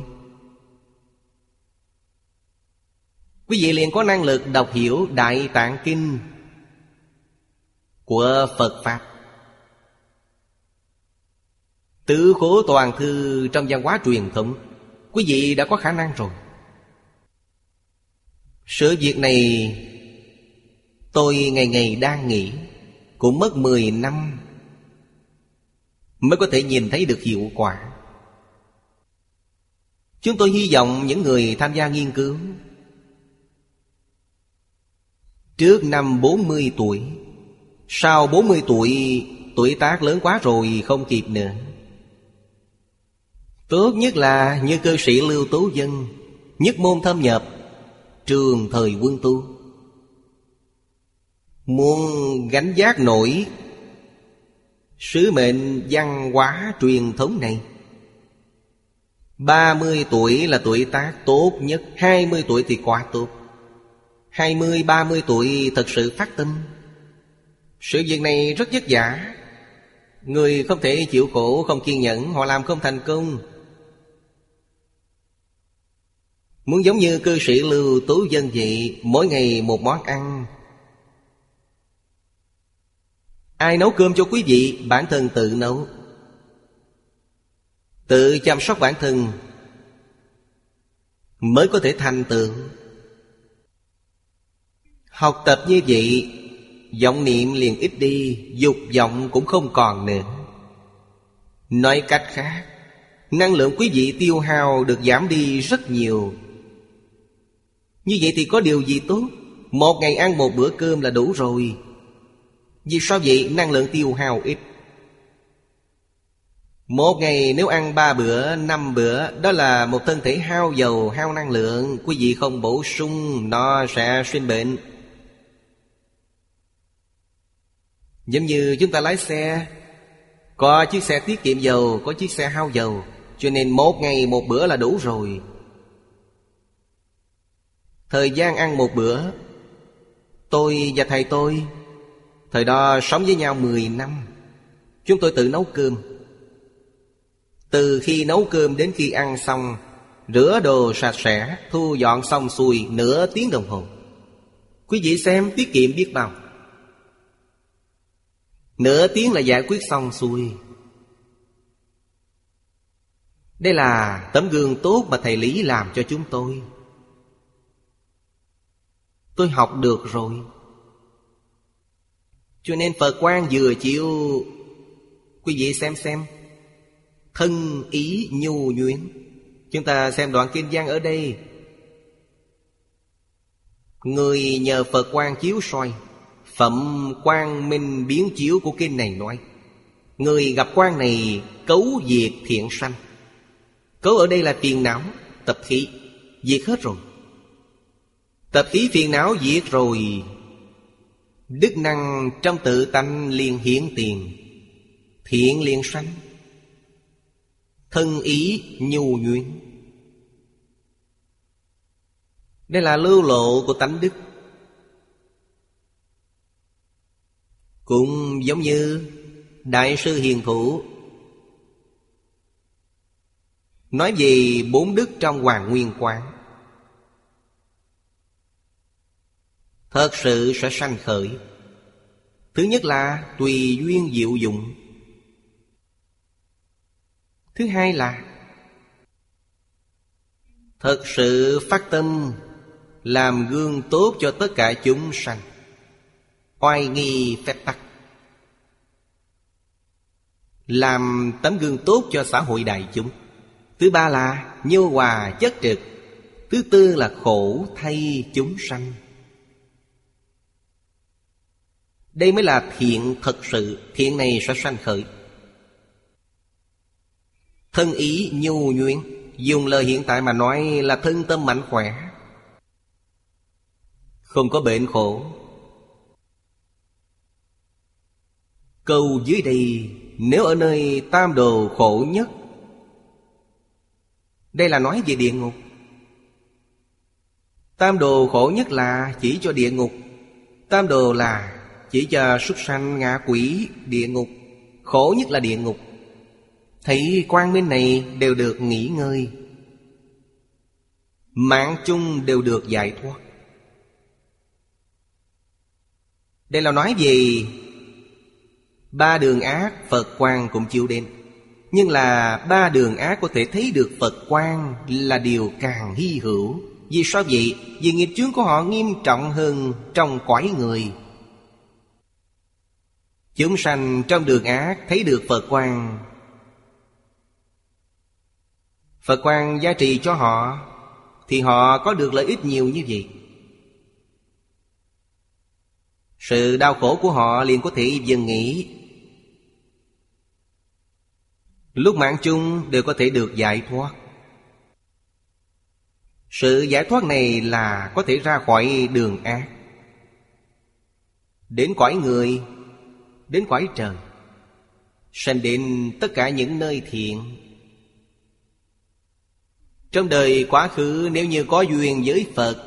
Speaker 1: Quý vị liền có năng lực đọc hiểu Đại Tạng Kinh của Phật Pháp. Tứ khố toàn thư trong văn hóa truyền thống, quý vị đã có khả năng rồi. Sự việc này tôi ngày ngày đang nghĩ, cũng mất 10 năm mới có thể nhìn thấy được hiệu quả. Chúng tôi hy vọng những người tham gia nghiên cứu trước năm 40 tuổi, sau 40 tuổi, tuổi tác lớn quá rồi không kịp nữa. Tốt nhất là như cư sĩ Lưu Tú Vân, nhất môn thâm nhập, trường thời Quân Tu. Muốn gánh vác nổi sứ mệnh văn hóa truyền thống này, 30 tuổi là tuổi tác tốt nhất. 20 tuổi thì quá tốt. 20-30 tuổi thật sự phát tâm. Sự việc này rất vất vả. Người không thể chịu khổ, không kiên nhẫn, họ làm không thành công. Muốn giống như cư sĩ Lưu Tú Vân vậy, mỗi ngày một món ăn. Ai nấu cơm cho quý vị? Bản thân tự nấu, tự chăm sóc bản thân mới có thể thành tựu. Học tập như vậy, vọng niệm liền ít đi, dục vọng cũng không còn nữa. Nói cách khác, năng lượng quý vị tiêu hao được giảm đi rất nhiều. Như vậy thì có điều gì tốt? Một ngày ăn một bữa cơm là đủ rồi. Vì sao vậy? Năng lượng tiêu hao ít. Một ngày nếu ăn 3 bữa, 5 bữa, đó là một thân thể hao dầu, hao năng lượng. Quý vị không bổ sung, nó sẽ sinh bệnh. Giống như chúng ta lái xe, có chiếc xe tiết kiệm dầu, có chiếc xe hao dầu. Cho nên một ngày một bữa là đủ rồi. Thời gian ăn một bữa, tôi và thầy tôi thời đó sống với nhau 10 năm. Chúng tôi tự nấu cơm. Từ khi nấu cơm đến khi ăn xong, rửa đồ sạch sẽ, thu dọn xong xuôi nửa tiếng đồng hồ. Quý vị xem tiết kiệm biết bao. Nửa tiếng là giải quyết xong xuôi. Đây là tấm gương tốt mà thầy Lý làm cho chúng tôi. Tôi học được rồi. Cho nên Phật quang vừa chịu. Quý vị xem thân ý nhu nhuyễn. Chúng ta xem đoạn kinh văn ở đây. Người nhờ Phật quang chiếu soi, phẩm quang minh biến chiếu của kinh này nói, người gặp quang này cấu diệt thiện sanh. Cấu ở đây là phiền não, tập khí, diệt hết rồi. Tập khí phiền não diệt rồi, đức năng trong tự tánh liền hiển tiền, thiện liền sanh. Thân ý nhu nhuyễn. Đây là lưu lộ của tánh đức. Cũng giống như Đại sư Hiền Thủ, Nói về 4 đức trong Hoàng Nguyên Quán, thật sự sẽ sanh khởi. Thứ nhất là tùy duyên diệu dụng. Thứ hai là thật sự phát tâm làm gương tốt cho tất cả chúng sanh, oai nghi phép tắc, làm tấm gương tốt cho xã hội đại chúng. Thứ ba là nhu hòa chất trực. Thứ tư là khổ thay chúng sanh. Đây mới là thiện thật sự. Thiện này sẽ sanh khởi. Thân ý nhu nhuyễn, dùng lời hiện tại mà nói là thân tâm mạnh khỏe, không có bệnh khổ. Câu dưới đây, nếu ở nơi tam đồ khổ nhất, đây là nói về địa ngục. Tam đồ khổ nhất là chỉ cho địa ngục. Tam đồ là chỉ cho súc sanh, ngạ quỷ, địa ngục. Khổ nhất là địa ngục. Thấy quang minh này đều được nghỉ ngơi, mạng chung đều được giải thoát. Đây là nói về ba đường ác Phật quang cũng chịu đến. Nhưng là ba đường ác có thể thấy được Phật quang là điều càng hy hữu. Vì sao vậy? Vì nghiệp chướng của họ nghiêm trọng hơn trong cõi người. Chúng sanh trong đường ác thấy được Phật quang, Phật quang giá trị cho họ, thì họ có được lợi ích nhiều như vậy. Sự đau khổ của họ liền có thể dừng nghỉ. Lúc mạng chung đều có thể được giải thoát. Sự giải thoát này là có thể ra khỏi đường ác, đến cõi người, đến cõi trời, sanh đến tất cả những nơi thiện. Trong đời quá khứ nếu như có duyên với Phật,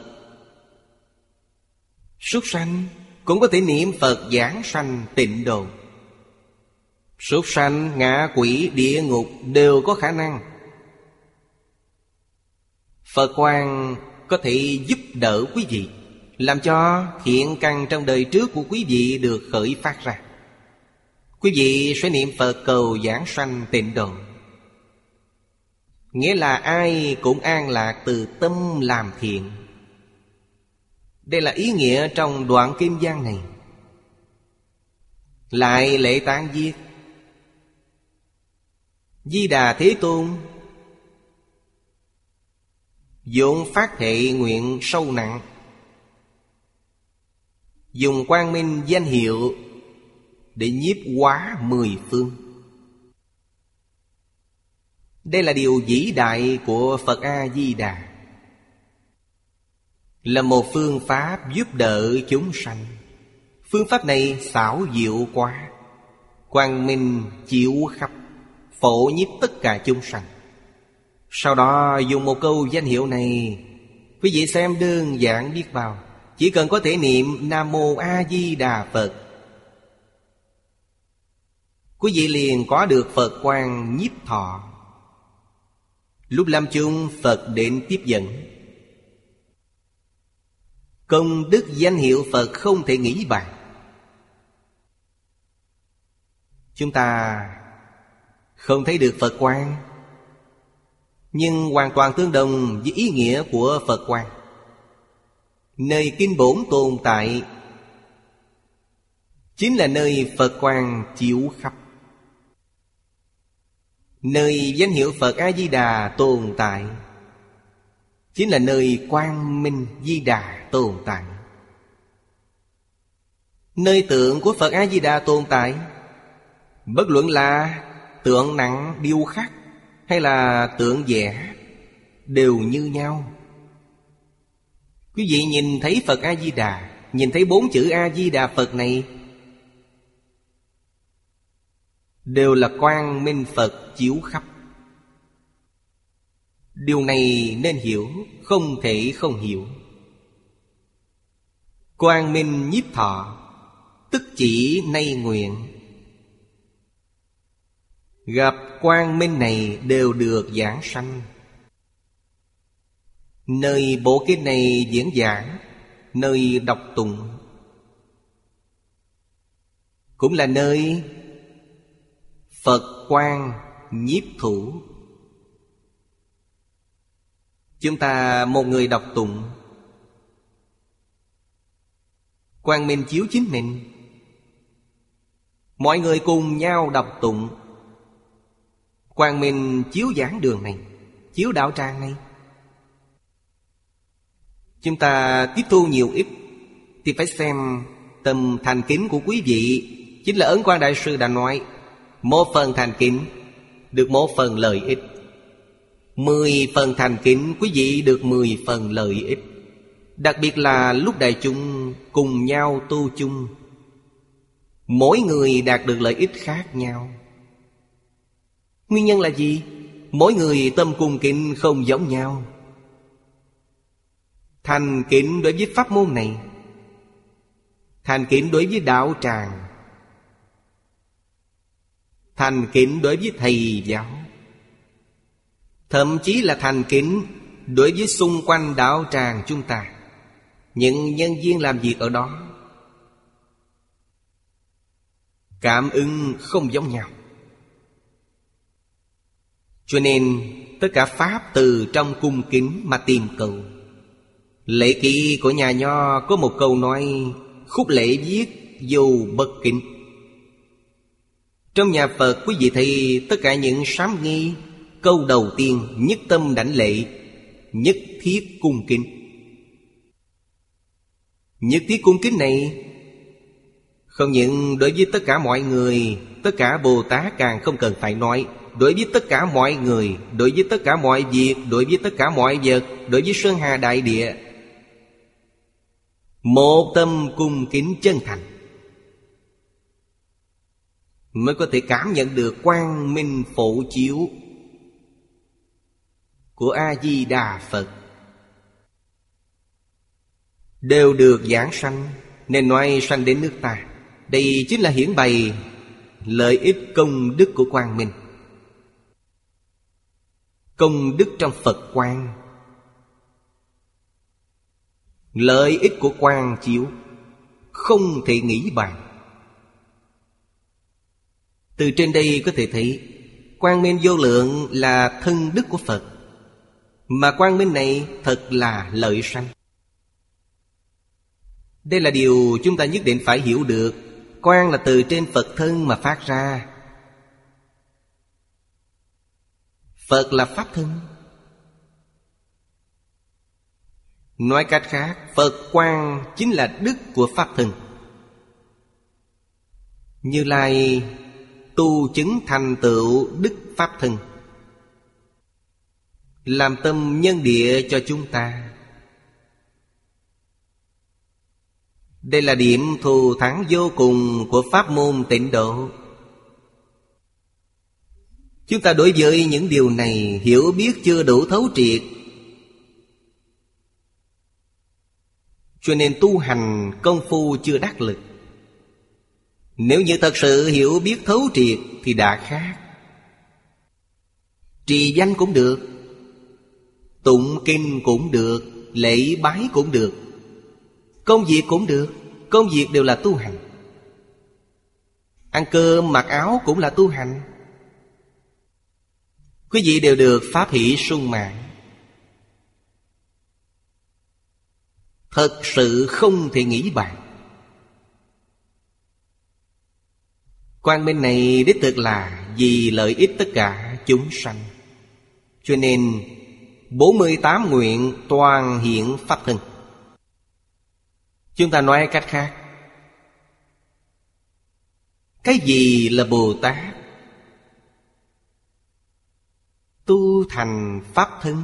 Speaker 1: súc sanh cũng có thể niệm Phật giảng sanh tịnh độ. Súc sanh, ngạ quỷ, địa ngục đều có khả năng. Phật quang có thể giúp đỡ quý vị, làm cho thiện căn trong đời trước của quý vị được khởi phát ra. Quý vị sẽ niệm Phật cầu giảng sanh tịnh độ. Nghĩa là ai cũng an lạc từ tâm làm thiện. Đây là ý nghĩa trong đoạn kinh văn này. Lại lễ tán viết: Di Đà Thế Tôn dụng phát thệ nguyện sâu nặng, dùng quang minh danh hiệu để nhiếp hóa mười phương. Đây là điều vĩ đại của Phật A-di-đà, là một phương pháp giúp đỡ chúng sanh. Phương pháp này xảo diệu quá, quang minh chiếu khắp, phổ nhiếp tất cả chúng sanh. Sau đó dùng một câu danh hiệu này, quý vị xem đơn giản biết bao. Chỉ cần có thể niệm Nam Mô A Di Đà Phật, quý vị liền có được Phật quang nhiếp thọ. Lúc lâm chung Phật đến tiếp dẫn. Công đức danh hiệu Phật không thể nghĩ bàn. Chúng ta không thấy được Phật quang, nhưng hoàn toàn tương đồng với ý nghĩa của Phật quang. Nơi kinh bổn tồn tại chính là nơi Phật quang chiếu khắp. Nơi danh hiệu Phật A-di-đà tồn tại chính là nơi quang minh Di Đà tồn tại. Nơi tượng của Phật A-di-đà tồn tại, bất luận là tượng nặng điêu khắc hay là tượng vẽ, đều như nhau. Quý vị nhìn thấy Phật A-di-đà, nhìn thấy 4 chữ A-di-đà Phật này, đều là quang minh Phật chiếu khắp. Điều này nên hiểu, không thể không hiểu. Quang minh nhiếp thọ, tức chỉ nay nguyện. gặp quang minh này đều được giảng sanh. Nơi bộ kinh này diễn giảng, nơi đọc tụng, cũng là nơi Phật quang nhiếp thủ. Chúng ta một người đọc tụng, quang minh chiếu chính mình, mọi người cùng nhau đọc tụng, quang minh chiếu giảng đường này, chiếu đạo tràng này. Chúng ta tiếp thu nhiều ít thì phải xem tâm thành kính của quý vị. Chính là Ấn Quang Đại Sư đã nói, một phần thành kính được một phần lợi ích, 10 phần thành kính quý vị được 10 phần lợi ích. Đặc biệt là lúc đại chúng cùng nhau tu chung, mỗi người đạt được lợi ích khác nhau. Nguyên nhân là gì? Mỗi người tâm cung kính không giống nhau. Thành kính đối với pháp môn này, thành kính đối với đạo tràng, thành kính đối với thầy giáo, thậm chí là thành kính đối với xung quanh đạo tràng chúng ta, những nhân viên làm việc ở đó. Cảm ứng không giống nhau. Cho nên tất cả pháp từ trong cung kính mà tìm cầu. Lễ ký của nhà Nho có một câu nói, khúc lễ viết dù bất kính. Trong nhà Phật quý vị thấy tất cả những sám nghi, câu đầu tiên nhất tâm đảnh lễ, nhất thiết cung kính. Nhất thiết cung kính này không những đối với tất cả mọi người, tất cả Bồ Tát càng không cần phải nói, đối với tất cả mọi người, đối với tất cả mọi việc, đối với tất cả mọi vật, đối với sơn hà đại địa, một tâm cung kính chân thành, mới có thể cảm nhận được quang minh phổ chiếu của A-di-đà Phật. Đều được giảng sanh, nên nói sanh đến nước ta. Đây chính là hiển bày lợi ích công đức của quang minh, công đức trong Phật quang, lợi ích của quang chiếu không thể nghĩ bàn. Từ trên đây có thể thấy quang minh vô lượng là thân đức của Phật, mà quang minh này thật là lợi sanh. Đây là điều chúng ta nhất định phải hiểu được. Quang là từ trên Phật thân mà phát ra. Phật là pháp thân. Nói cách khác, Phật quang chính là đức của pháp thân. Như Lai tu chứng thành tựu đức pháp thân, làm tâm nhân địa cho chúng ta. Đây là điểm thù thắng vô cùng của pháp môn Tịnh Độ. Chúng ta đối với những điều này hiểu biết chưa đủ thấu triệt, cho nên tu hành công phu chưa đắc lực. Nếu như thật sự hiểu biết thấu triệt thì đã khác. Trì danh cũng được, tụng kinh cũng được, lễ bái cũng được, công việc cũng được. Công việc đều là tu hành. Ăn cơm mặc áo cũng là tu hành. Quý vị đều được pháp hỷ sung mãn. Thật sự không thể nghĩ bàn. Quang minh này đích thực là vì lợi ích tất cả chúng sanh. Cho nên 48 nguyện toàn hiện pháp thân. Chúng ta nói cách khác, cái gì là Bồ Tát? Tu thành pháp thân.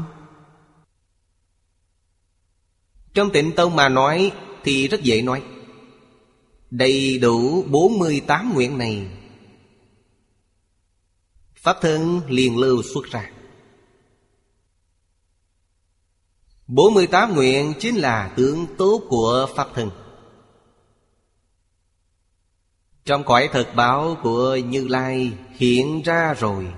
Speaker 1: Trong Tịnh Tông mà nói thì rất dễ nói. Đầy đủ 48 nguyện này, pháp thân liền lưu xuất ra. 48 nguyện chính là tướng tốt của pháp thân. Trong cõi thực báo của Như Lai hiện ra rồi.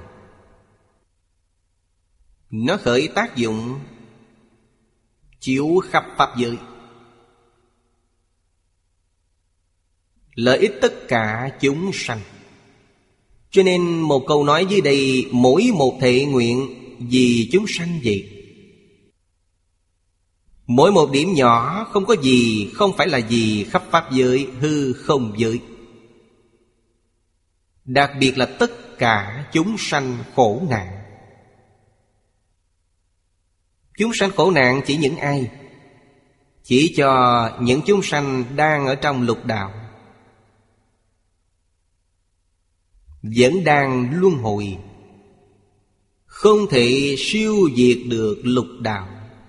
Speaker 1: Nó khởi tác dụng chiếu khắp pháp giới, lợi ích tất cả chúng sanh. Cho nên một câu nói dưới đây, mỗi một thệ nguyện vì chúng sanh vậy. Mỗi một điểm nhỏ không có gì, không phải là gì khắp pháp giới, hư không giới. Đặc biệt là tất cả chúng sanh khổ nạn. Chúng sanh khổ nạn chỉ những ai? Chỉ cho những chúng sanh đang ở trong lục đạo, vẫn đang luân hồi, không thể siêu diệt được lục đạo.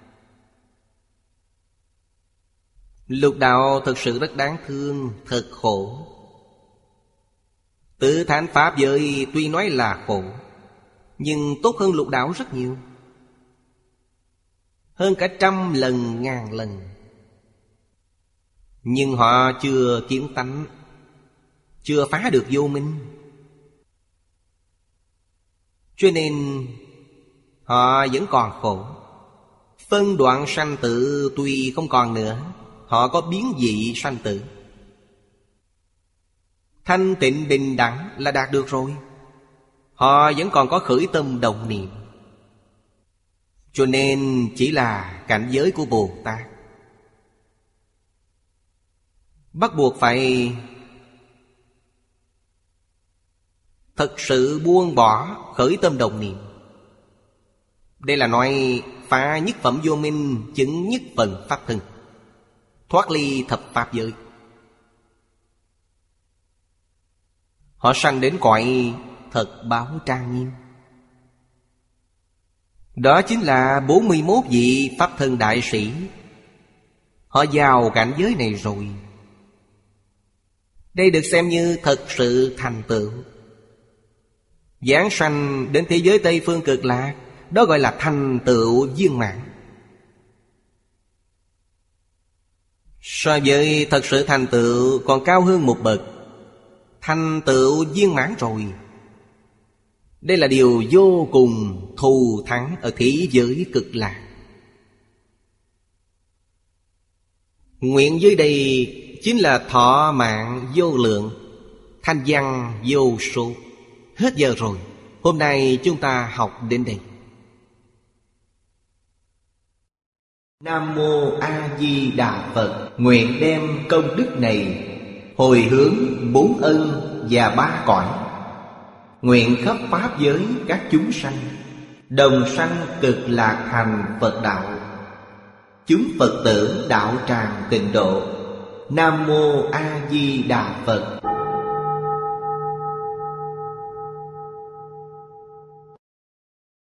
Speaker 1: Lục đạo thực sự rất đáng thương, thật khổ. Tự thánh pháp giới tuy nói là khổ, nhưng tốt hơn lục đạo rất nhiều, hơn cả 100 lần, 1000 lần. Nhưng họ chưa kiến tánh, chưa phá được vô minh, cho nên họ vẫn còn khổ. Phân đoạn sanh tử tuy không còn nữa, họ có biến dị sanh tử. Thanh tịnh bình đẳng là đạt được rồi, họ vẫn còn có khởi tâm động niệm. Cho nên chỉ là cảnh giới của Bồ Tát. Bắt buộc phải thật sự buông bỏ khởi tâm động niệm. Đây là nói phá nhất phẩm vô minh, chứng nhất phần pháp thân, thoát ly thập pháp giới. Họ sanh đến cõi thật báo trang nghiêm. Đó chính là 41 vị pháp thân đại sĩ. Họ vào cảnh giới này rồi. Đây được xem như thật sự thành tựu. Giáng sanh đến thế giới Tây Phương Cực Lạc, đó gọi là thành tựu viên mãn. So với thật sự thành tựu còn cao hơn một bậc. Thành tựu viên mãn rồi. Đây là điều vô cùng thù thắng ở thế giới Cực Lạc. Nguyện dưới đây chính là thọ mạng vô lượng, thanh văn vô số. Hết giờ rồi, hôm nay chúng ta học đến đây. Nam Mô A Di Đà Phật. Nguyện đem công đức này hồi hướng 4 ân và 3 cõi. Nguyện khắp pháp giới các chúng sanh đồng sanh Cực Lạc thành Phật đạo. Chúng Phật tử đạo tràng tịnh độ. Nam Mô A Di Đà Phật.